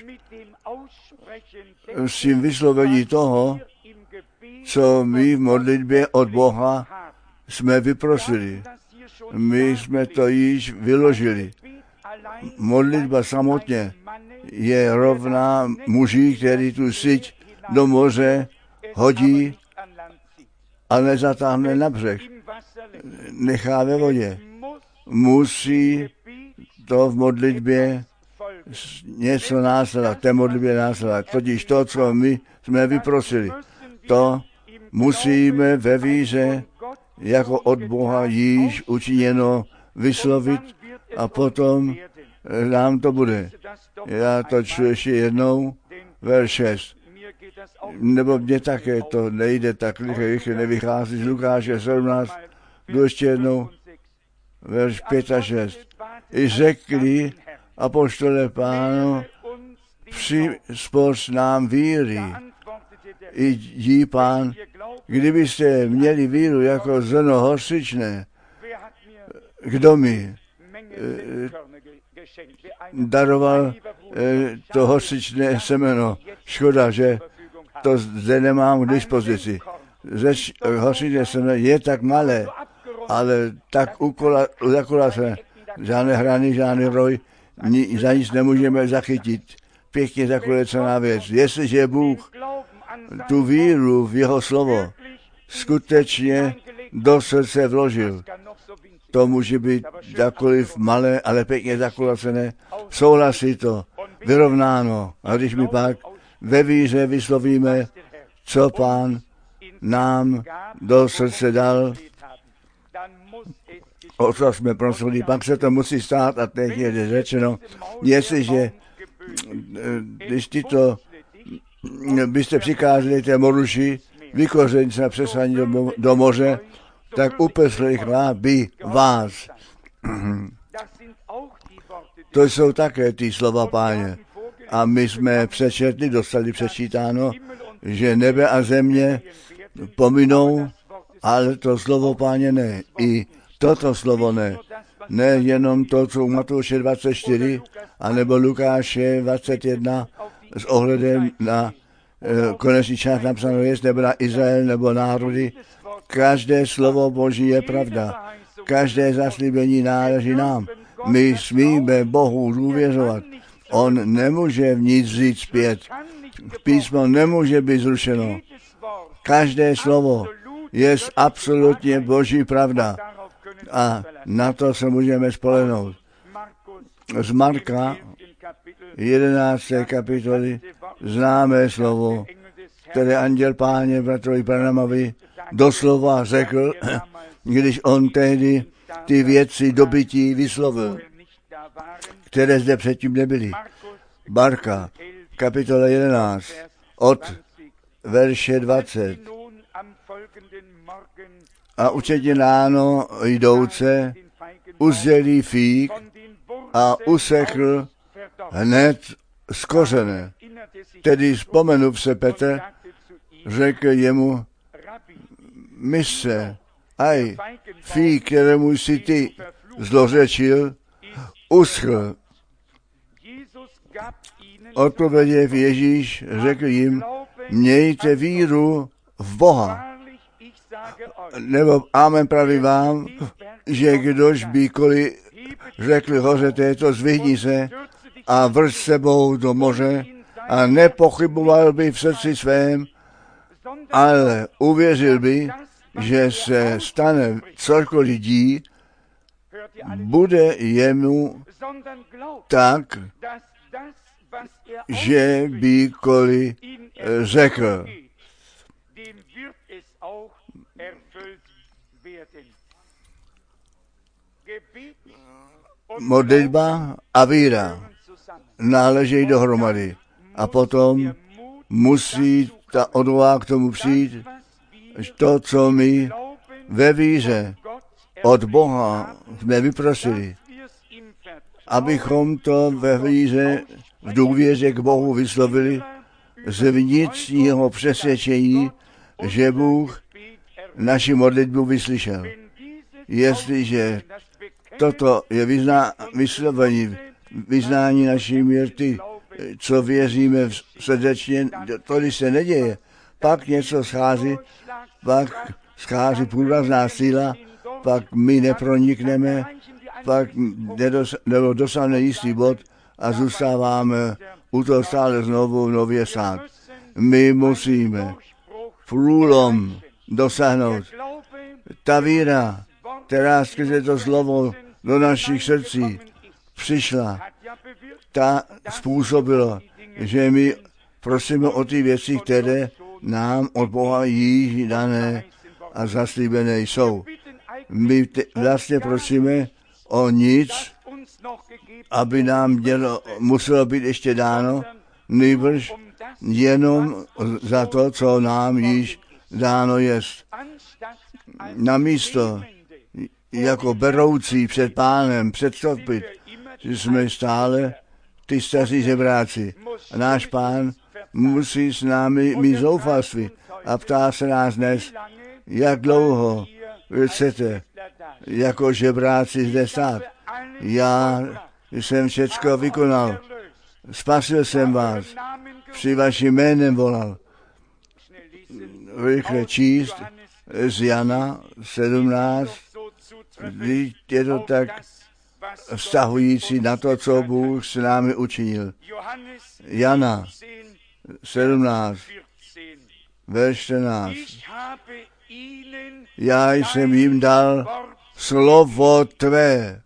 s tím vyslovení toho, co my v modlitbě od Boha jsme vyprosili. My jsme to již vyložili. Modlitba samotně je rovná muži, který tu syť do moře hodí a nezatáhne na břeh. Nechá ve vodě. Musí to v modlitbě něco následovat, té modlitbě následovat. Totiž to, co my jsme vyprosili, to musíme ve víře jako od Boha již učiněno vyslovit a potom nám to bude. Já to čtu ještě jednou, verš šest. Nebo mně také to nejde tak rychle, nevychází z Lukáše sedmnáct, jdu ještě jednou, verš pět a šest. I řekli apoštole Pánu, přispoř nám víry. I dí Pán, kdybyste měli víru jako zrno hořčičné, kdo mi daroval to hořčičné semeno. Škoda, že to zde nemám k dispozici. Řeč hořčičné semeno je tak malé, ale tak zakulacené. Žádné hrany, žádný roj, ni, za nic nemůžeme zachytit. Pěkně zakulecená věc. Jestliže Bůh tu víru v jeho slovo skutečně do srdce vložil, to může být jakkoliv malé, ale pěkně zakulacené, souhlasí to, vyrovnáno. A když my pak ve víře vyslovíme, co Pán nám do srdce dal, o co jsme prosili, pak se to musí stát a teď je řečeno, jestliže, když tyto byste přikázali té moruši, vykořeň se přesaní do, do moře, tak upeslichlá by vás. To jsou také ty slova Páně. A my jsme přečetli, dostali přečítáno, že nebe a země pominou, ale to slovo Páně ne. I toto slovo ne. Ne jenom to, co u Matouše dvacet čtyři, anebo Lukáše dvacet jedna s ohledem na e, konečný čas napsáno jest, nebo na Izrael, nebo národy. Každé slovo Boží je pravda. Každé zaslíbení náleží nám. My smíme Bohu důvěřovat. On nemůže v nic vzít zpět. Písmo nemůže být zrušeno. Každé slovo je absolutně Boží pravda. A na to se můžeme spolehnout. Z Marka jedenácté kapitoly známé slovo, které anděl Páně bratrovi Branamovi doslova řekl, když on tehdy ty věci dobytí vyslovil, které zde předtím nebyly. Marka, kapitola jedenáct, od verše dvacet. A učetě ráno jdouce uzdělí fík a usekl hned z kořene. Tedy vzpomenuv se Petr, řekl jemu, mistře, aj fík, kterému si ty zlořečil, uschl. Odpověděv Ježíš řekl jim, mějte víru v Boha. Nebo amen pravím vám, že kdož bykoliv řekl hoře této, zvihni se a vrť sebou do moře a nepochyboval by v srdci svém, ale uvěřil by, že se stane cokoliv lidí, bude jemu tak, že bykoliv řekl. Modlitba a víra náležejí dohromady. A potom musí ta odvaha k tomu přijít, to, co my ve víře od Boha jsme vyprosili, abychom to ve víře v důvěře k Bohu vyslovili z vnitřního přesvědčení, že Bůh naši modlitbu vyslyšel. Jestliže toto je vyzná, vyslovení, vyznání naší věry, co věříme srdečně, to, když se neděje, pak něco schází, pak schází průrazná síla, pak my nepronikneme, pak nebo dosáhne jistý bod a zůstáváme u toho stále znovu nově sát. My musíme průlom dosáhnout. Ta víra, která skrze to slovo do našich srdcí přišla, ta způsobila, že my prosíme o ty věci, které nám od Boha již dané a zaslíbené jsou. My te, vlastně prosíme o nic, aby nám dělo, muselo být ještě dáno, nýbrž jenom za to, co nám již dáno jest. Namísto jako beroucí před Pánem předstoupit, že jsme stále ty staří žebráci. A náš Pán musí s námi mít zoufalství a ptá se nás dnes, jak dlouho vy chcete jako žebráci zde stát. Já jsem všecko vykonal. Spasil jsem vás. Při vaším jménem volal. Rychle číst z Jana sedmnáct. Je to tak vztahující na to, co Bůh s námi učinil. Jana sedmnáct, verš čtrnáct. Já jsem jim dal slovo tvé,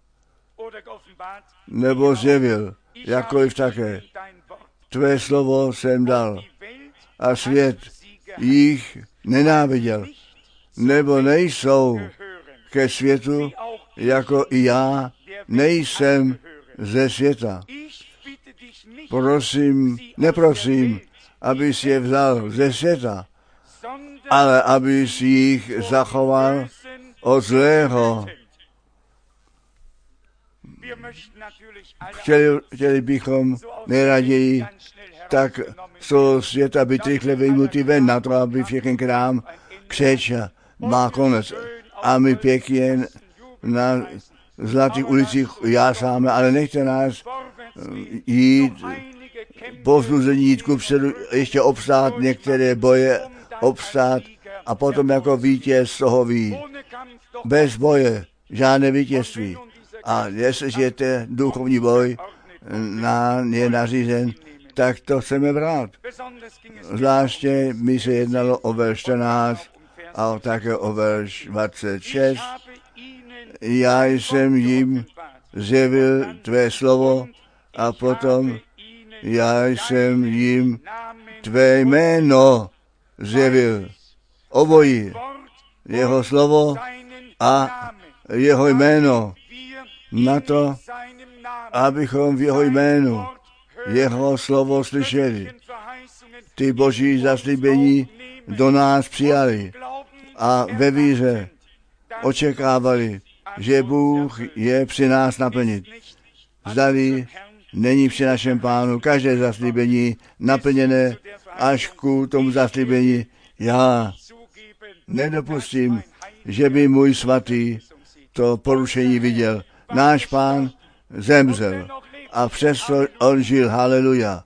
nebo zjevil, jakkoliv také. Tvé slovo jsem dal a svět jich nenáviděl, nebo nejsou ke světu, jako i já nejsem ze světa. Prosím, neprosím, abys je vzal ze světa, ale abys jich zachoval od zlého. Chtěli, chtěli bychom nejraději tak z toho světa být rychle vyjmutý ven na to, aby všechny k nám křeča má konec. A my pěkně na zlatých ulicích jásáme, ale nechte nás jít povzbuzení jít kupředu, ještě obstát některé boje, obstát a potom jako vítěz z toho vyjít. Bez boje žádné vítězství. A jestliže je ten duchovní boj na, je nařízen, tak to chceme brát. Zvláště mi se jednalo o verš čtrnáct a také o verš dvacet šest. Já jsem jim zjevil tvé slovo a potom já jsem jim tvé jméno zjevil. Obojí. Jeho slovo a jeho jméno. Na to, abychom v jeho jménu jeho slovo slyšeli. Ty boží zaslíbení do nás přijali a ve víře očekávali, že Bůh je při nás naplnit. Zdali není při našem Pánu každé zaslíbení naplněné až ku tomu zaslíbení. Já nedopustím, že by můj svatý to porušení viděl. Náš Pán zemřel a přesto on žil, haleluja.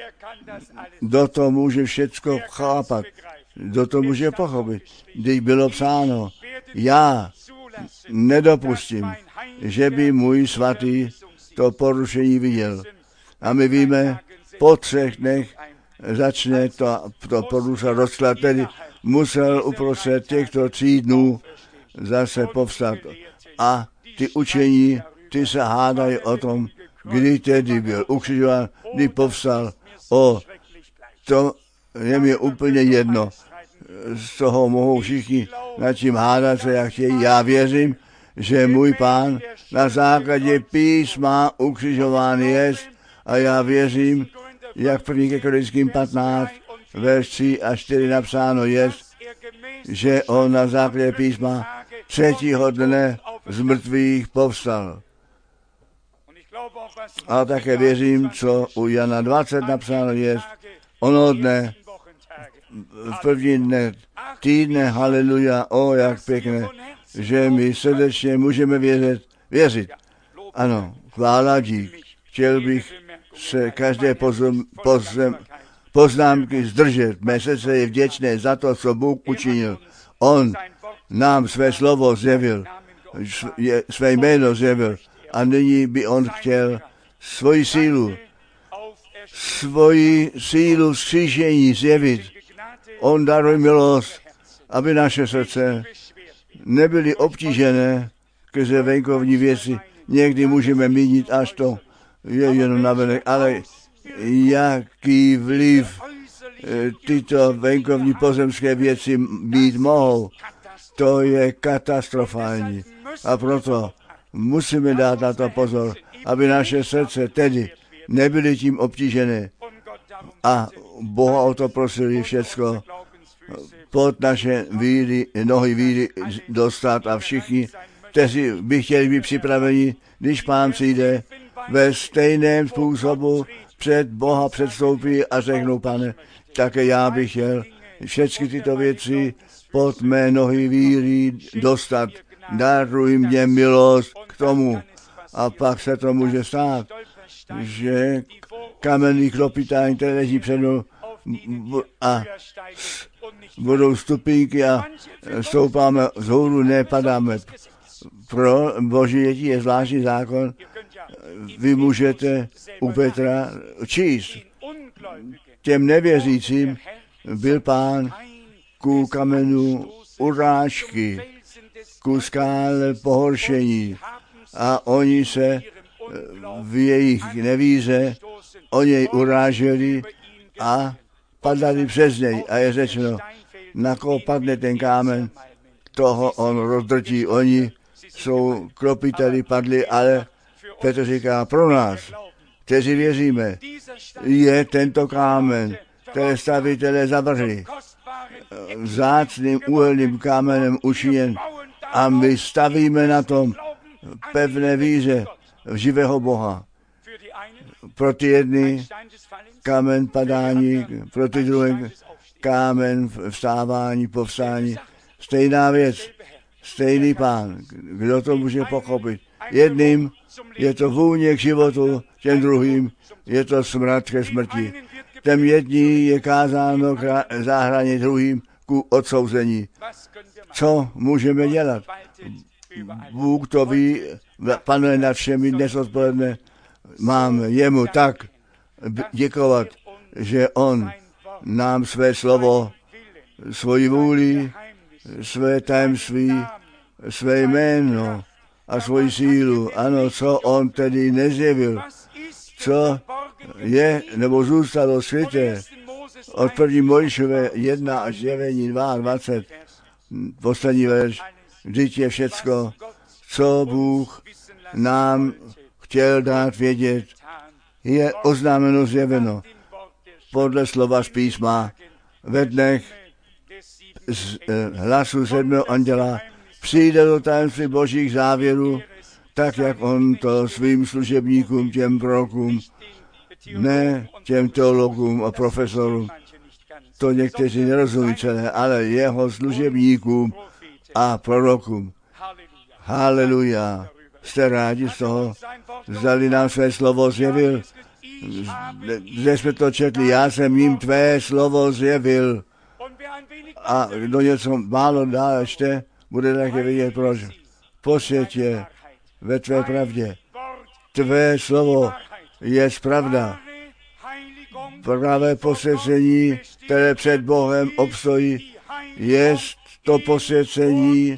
Do toho může všecko chápat, do toho může pochopit. Když bylo psáno, já nedopustím, že by můj svatý to porušení viděl. A my víme, po třech dnech začne to, to porušovat rozklad, tedy musel uprostřed těchto tří dnů zase povstat. A ty učení, ty se hádají o tom, kdy tedy byl ukřižován, kdy povstal. O, to je mi úplně jedno. Z toho mohou všichni nad tím hádat se, jak chtějí. Já věřím, že můj Pán na základě písma ukřižován jest a já věřím, jak v první Korinským patnáct, verš tři a čtyři napsáno jest, že on na základě písma třetího dne z mrtvých povstal. A také věřím, co u Jana dvacet napsáno je, ono dne, v první dne týdne, haleluja, o, jak pěkné, že my srdečně můžeme věřit. věřit. Ano, chvála dík. Chtěl bych se každé pozom, pozem, poznámky zdržet. Mé srdce je vděčné za to, co Bůh učinil. On nám své slovo zjevil, své jméno zjevil a nyní by on chtěl svoji sílu, svoji sílu vzkřížení zjevit. On daruje milost, aby naše srdce nebyly obtížené skrze venkovní věci. Někdy můžeme mínit, až to je jenom navenek, ale jaký vliv tyto venkovní pozemské věci mít mohou, to je katastrofální. A proto musíme dát na to pozor, aby naše srdce tedy nebyly tím obtížené. A Boha o to prosili všecko pod naše víry, nohy víry dostat a všichni, kteří by chtěli být připraveni, když Pán přijde, ve stejném způsobu před Boha předstoupí a řeknou, Pane, také já bych chtěl všechny tyto věci pod mé nohy víry dostat. Daruj mě milost k tomu. A pak se to může stát, že kamenný klopítání, které leží před mnou, a budou stupínky a stoupáme vzhůru, nepadáme. Pro Boží děti je zvláštní zákon. Vy můžete u Petra číst. Těm nevěřícím byl Pán ku kamenu urážky, ku skále pohoršení a oni se v jejich nevíře o něj uráželi a padali přes něj. A je řečeno, na koho padne ten kámen, toho on rozdrtí. Oni jsou klopítali, padli, ale Petr říká, pro nás, kteří věříme, je tento kámen, které stavitelé zavrhli, vzácným uhelným kámenem učiněn a my stavíme na tom pevné víře v živého Boha. Pro ty jedny kámen padání, pro ty druhé kámen vstávání, povstání. Stejná věc, stejný Pán. Kdo to může pochopit? Jedným je to vůně k životu, těm druhým je to smrad ke smrti. Těm jední je kázáno k záhraně, druhým ku odsouzení. Co můžeme dělat? Bůh to ví, panuje nad všemi dnes odpoledne. Mám jemu tak děkovat, že on nám své slovo, svoji vůli, své tajemství, své jméno a svoji sílu. Ano, co on tedy nezjevil, co je nebo zůstalo skryté od první Mojžíšové jedna až zjevení dvacet dva, poslední verš, vždyť je všecko, co Bůh nám chtěl dát vědět, je oznámeno, zjeveno podle slova z písma ve dnech z eh, hlasu sedmého anděla přijde do tajemství božích závěrů, tak jak on to svým služebníkům, těm prorokům, ne těm teologům a profesorům, to někteří nerozumí celé, ale jeho služebníkům a prorokům. Haleluja. Jste rádi z toho? Zdali nám své slovo zjevil. Zde jsme to četli, já jsem jim tvé slovo zjevil. A kdo něco málo dál čte, bude také vidět proč. Posvěť je ve tvé pravdě. Tvé slovo je pravda. Pravé posvěcení, které před Bohem obstojí, je to posvěcení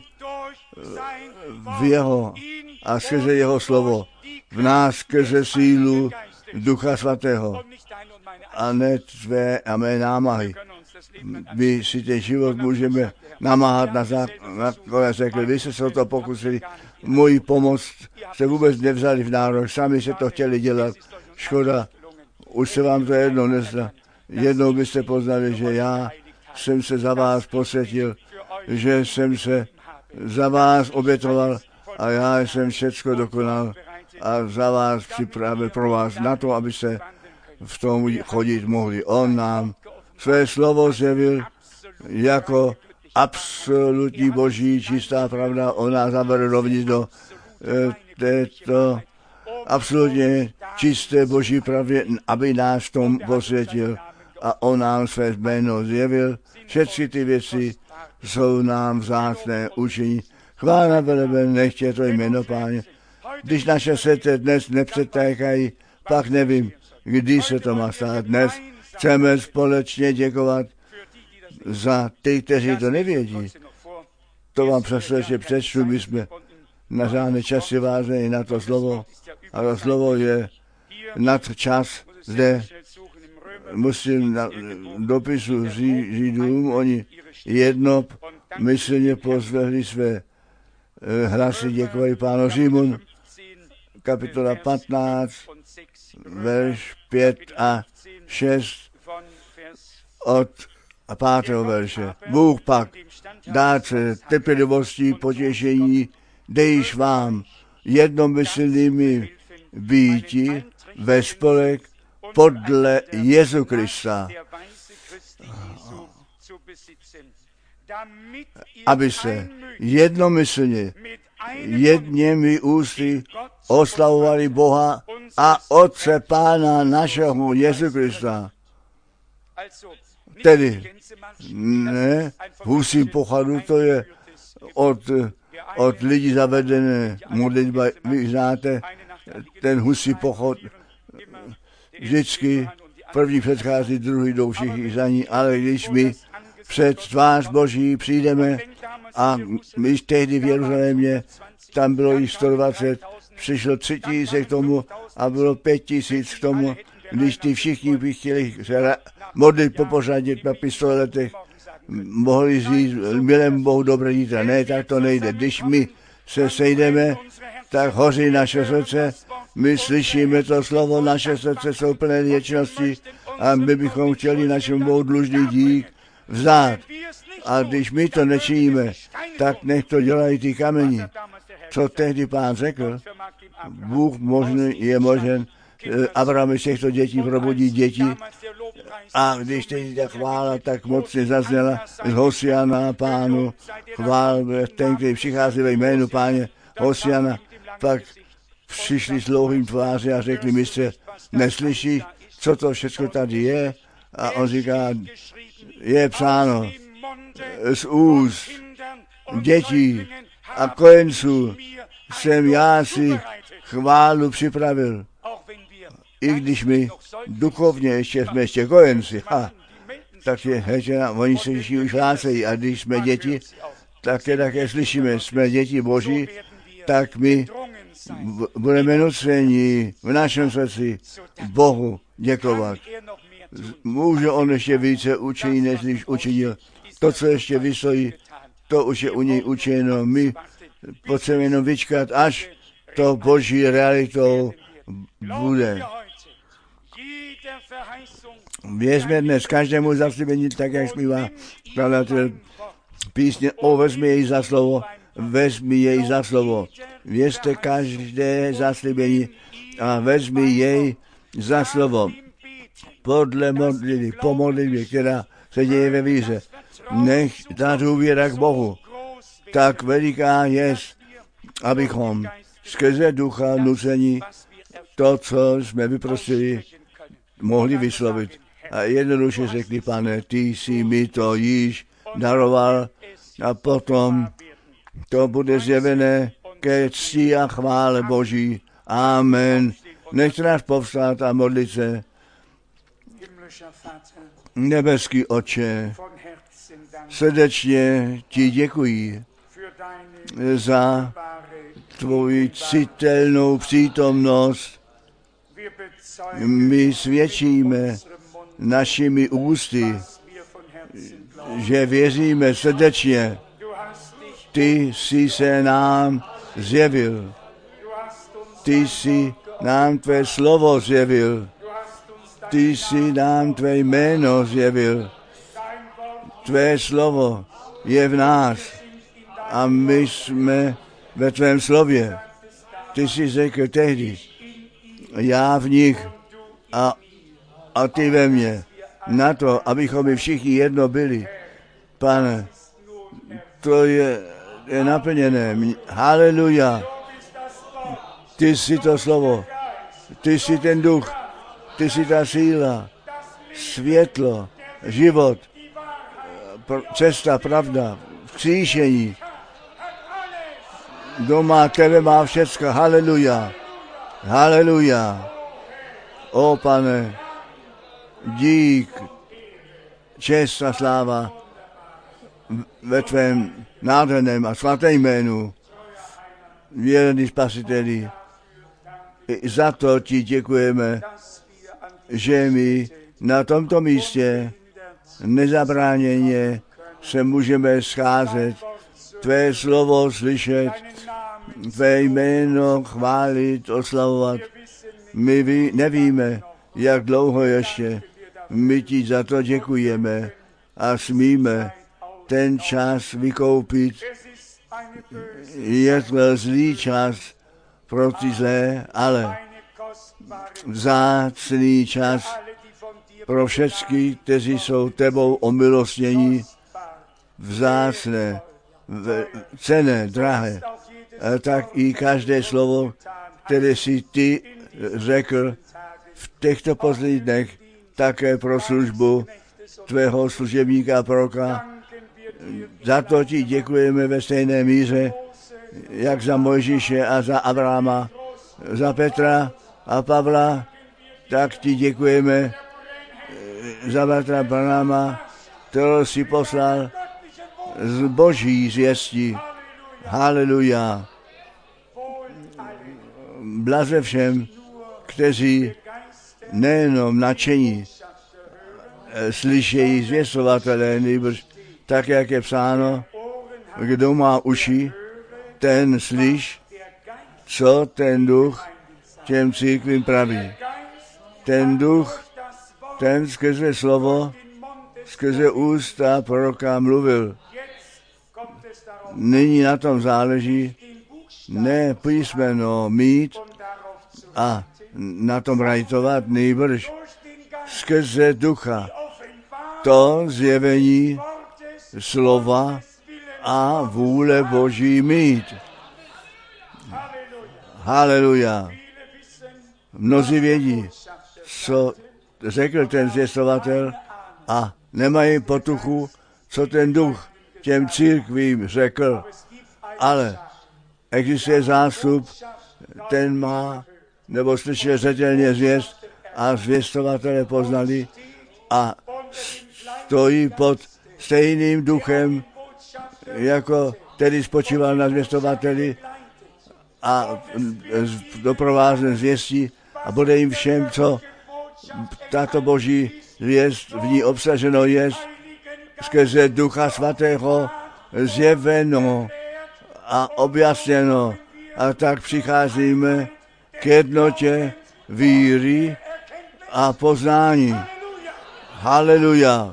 v jeho a skrze jeho slovo. V nás skrze sílu Ducha Svatého a ne tvé a mé námahy. My si ten život můžeme namáhat na základě, řekli, vy jste se o to pokusili, moji pomoc se vůbec nevzali v nárok, sami se to chtěli dělat. Škoda, už se vám to jednou nesla. Jednou byste poznali, že já jsem se za vás posvětil, že jsem se za vás obětoval a já jsem všecko dokonal a za vás připravil pro vás na to, abyste v tom chodit mohli. On nám své slovo zjevil jako absolutní boží čistá pravda, ona zavede rovněž do e, této absolutně čisté boží pravdě, aby nás v tom posvětil a on nám své jméno zjevil. Všechny ty věci jsou nám vzácné učení. Chvála velebe, nechtě to jméno, Páně. Když naše srdce dnes nepřetékají, pak nevím, kdy se to má stát. Dnes chceme společně děkovat za ty, kteří to nevědí. To vám přesto ještě přečtu, my jsme na žádné časy vážení na to slovo. A to slovo je nad čas zde. Musím na dopisu Židům, oni jednomyslně pozvehli své hlasy, děkuji Pánu. Římům, kapitola patnáct, verš pět a šest od pátého verše. Bůh pak dát se trpělivostí potěšení, dejš vám jednomyslnými býti ve spolek podle Jezu Krista, aby se jednomyslně jedněmi ústy oslavovali Boha a Otce Pána našeho Jezu Krista. Tedy ne, husí pochadu, to je od, od lidí zavedené modlitba, vy znáte, ten husí pochod vždycky první předchází, druhý jdou všichni za ní, ale když my před tvář Boží přijdeme a my tehdy v Jeruzalémě, tam bylo jich sto dvacet, přišlo tři tisíce k tomu a bylo pět tisíc k tomu, když ty všichni by chtěli se modlit po pořadě na pistoletech, mohli říct, milém Bohu dobré dítra. Ne, tak to nejde. Když my se sejdeme, tak hoří naše srdce, my slyšíme to slovo, naše srdce jsou plné věčnosti a my bychom chtěli našemu Bohu dlužný dík vzdát. A když my to nečiníme, tak nech to dělají ty kameni. Co tehdy Pán řekl, Bůh možný, je možen, Abraham z těchto dětí probudí děti a když teď ta chvála tak mocně zazněla z Hosiana Pánu, chvál ten, který přichází ve jménu Páně Hosiana, pak přišli s dlouhým tváři a řekli, mistře, neslyší, co to všechno tady je? A on říká, je psáno z úst dětí a kojenců jsem já si chválu připravil. I když my duchovně ještě jsme ještě kojenci, ha, tak je hečena, oni se ještě už hlásejí a když jsme děti, tak je také slyšíme, jsme děti Boží, tak my budeme nuceni v našem srdci Bohu děkovat. Může on ještě více učinit, než když učinil. To, co ještě vystojí, to už je u něj učeno. My potřebujeme jenom vyčkat, až to Boží realitou bude. Věřme dnes každému zaslíbení, tak jak zpívá skladatel písně o vezmi jej za slovo, vezmi jej za slovo. Věřte každé zaslíbení a vezmi jej za slovo. Podle modlitby, po modlitbě, která se děje ve víře. Nech ta důvěra k Bohu tak veliká je, abychom skrze ducha nucení to, co jsme vyprosili, mohli vyslovit. A jednoduše řekli, Pane, ty jsi mi to již daroval a potom to bude zjevené ke cti a chvále Boží. Amen. Nechte nás povstát a modlit se. Nebeský Otče, srdečně ti děkuji za tvoji citelnou přítomnost. My svědčíme našimi ústy, že věříme srdečně. Ty jsi se nám zjevil. Ty jsi nám tvé slovo zjevil. Ty jsi nám tvé jméno zjevil. Tvé slovo je v nás a my jsme ve tvém slově. Ty jsi řekl tehdy, já v nich a, a ty ve mně, na to, abychom my všichni jedno byli. Pane, to je, je naplněné. Haleluja. Ty jsi to slovo, ty jsi ten duch, ty jsi ta síla, světlo, život, cesta, pravda, vzkříšení. Doma tebe má všecko. Haleluja. Haleluja. O Pane, dík, čest a sláva ve tvém nádherném a svatém jménu. Věrný Spasiteli, i za to ti děkujeme, že my na tomto místě nezabráněně se můžeme scházet, tvé slovo slyšet, tvé jméno chválit, oslavovat. My ví, nevíme, jak dlouho ještě. My ti za to děkujeme a smíme ten čas vykoupit. Je to zlý čas pro ty zlé, ale vzácný čas pro všechny, kteří jsou tebou omilostnění, vzácné, cenné, drahé. A tak i každé slovo, které si ty řekl v těchto posledních dnech, také pro službu tvého služebníka proroka. Za to ti děkujeme ve stejné míře, jak za Mojžíše a za Abrahama, za Petra a Pavla, tak ti děkujeme za bratra Branhama, kterého si poslal z boží zvěstí. Haleluja. Blaze všem, kteří nejenom nadšení slyšejí zvěstovatele, nýbrž tak, jak je psáno, kdo má uši, ten slyš, co ten duch těm církvím praví. Ten duch, ten skrze slovo, skrze ústa proroka mluvil. Nyní na tom záleží ne písmeno mít a na tom rajtovat, nýbrž skrze ducha. To zjevení slova a vůle Boží mít. Haleluja. Mnozí vědí, co řekl ten zvěstovatel a nemají potuchu, co ten duch těm církvím řekl. Ale existuje zástup, ten má, nebo slyšel zřetelně zvěst a zvěstovatele poznali a stojí pod stejným duchem, jako který spočíval na zvěstovateli a doprovázen zvěstí a bude jim všem, co tato boží zvěst v ní obsaženo je, skrze Ducha Svatého zjeveno a objasněno. A tak přicházíme k jednotě víry a poznání. Haleluja.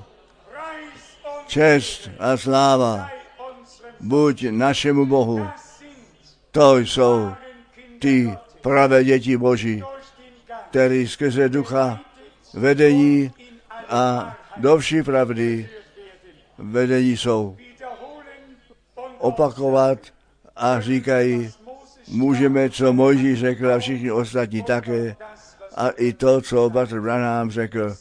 Čest a sláva buď našemu Bohu. To jsou ty pravé děti Boží, který skrze ducha vedení a do vší pravdy vedení jsou. Opakovat a říkají, můžeme, co Mojžíš řekl a všichni ostatní také, a i to, co bratr Branham řekl.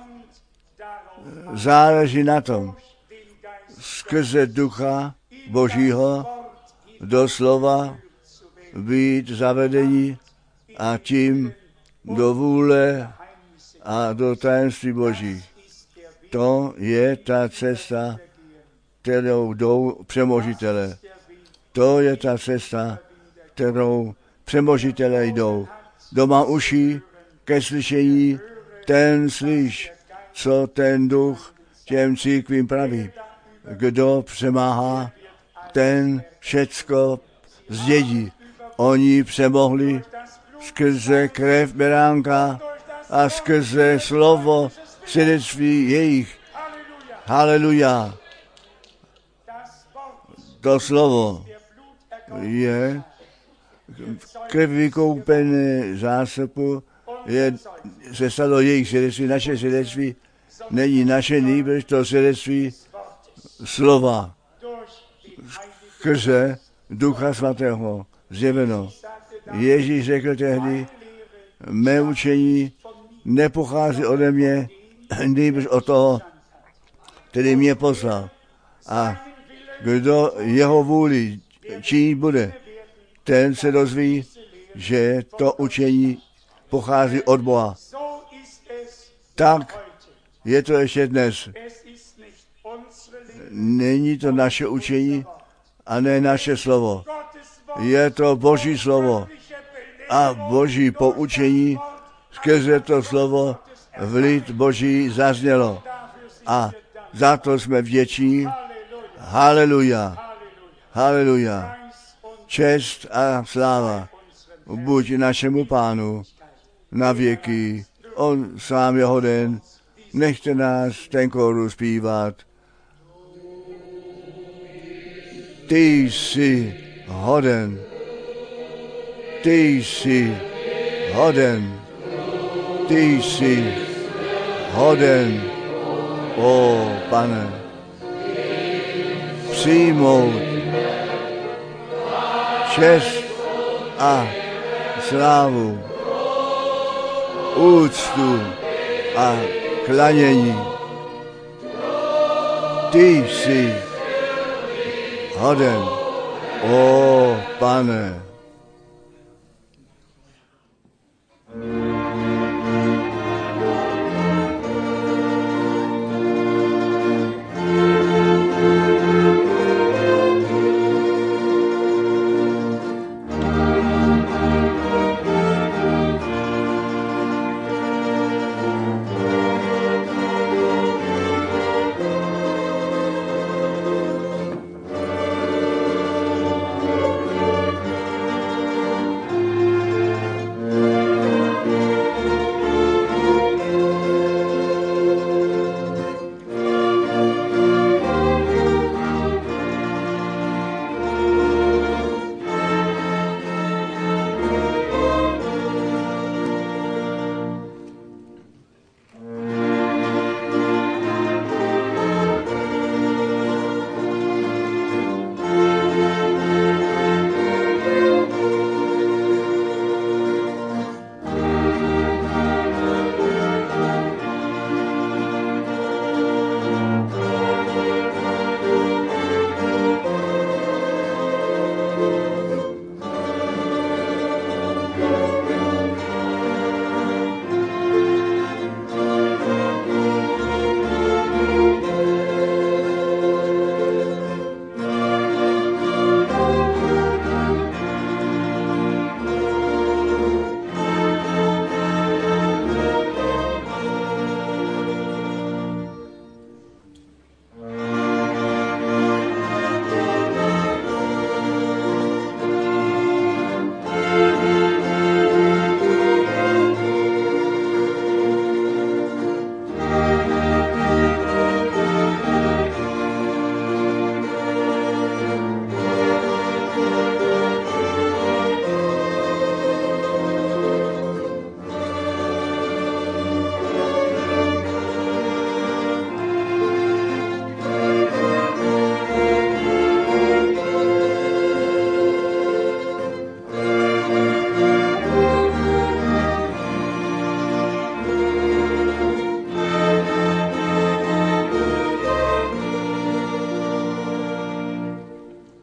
Záleží na tom, skrze ducha Božího doslova být zavedení a tím do vůle a do tajemství Boží. To je ta cesta, kterou jdou přemožitele. To je ta cesta, kterou přemožitele jdou. Kdo má uši ke slyšení, ten slyš, co ten duch těm církvím praví. Kdo přemáhá, ten všecko zdědí. Oni přemohli skrze krev beránka a skrze slovo svědectví jejich. Haleluja. To slovo je krev vykoupené zásobu, je, se stalo jejich svědectví. Naše svědectví není naše, nýbrž to svědectví slova. skrze Ducha Svatého zjeveno. Ježíš řekl tehdy, mé učení nepochází ode mě, nýbrž od toho, který mě poslal. A kdo jeho vůli činit bude, ten se dozví, že to učení pochází od Boha. Tak je to ještě dnes. Není to naše učení a ne naše slovo. Je to Boží slovo a Boží poučení skrze to slovo v lid Boží zaznělo. A za to jsme vděční. Haleluja. Haleluja. Čest a sláva buď našemu Pánu na věky. On sám je hoden. Nechte nás ten kórus zpívat. Ty jsi hoden. Ty jsi hoden. Ty jsi hoden, o Pane, přijmout čest a slávu, úctu a klanění. Ty jsi hoden, o Pane.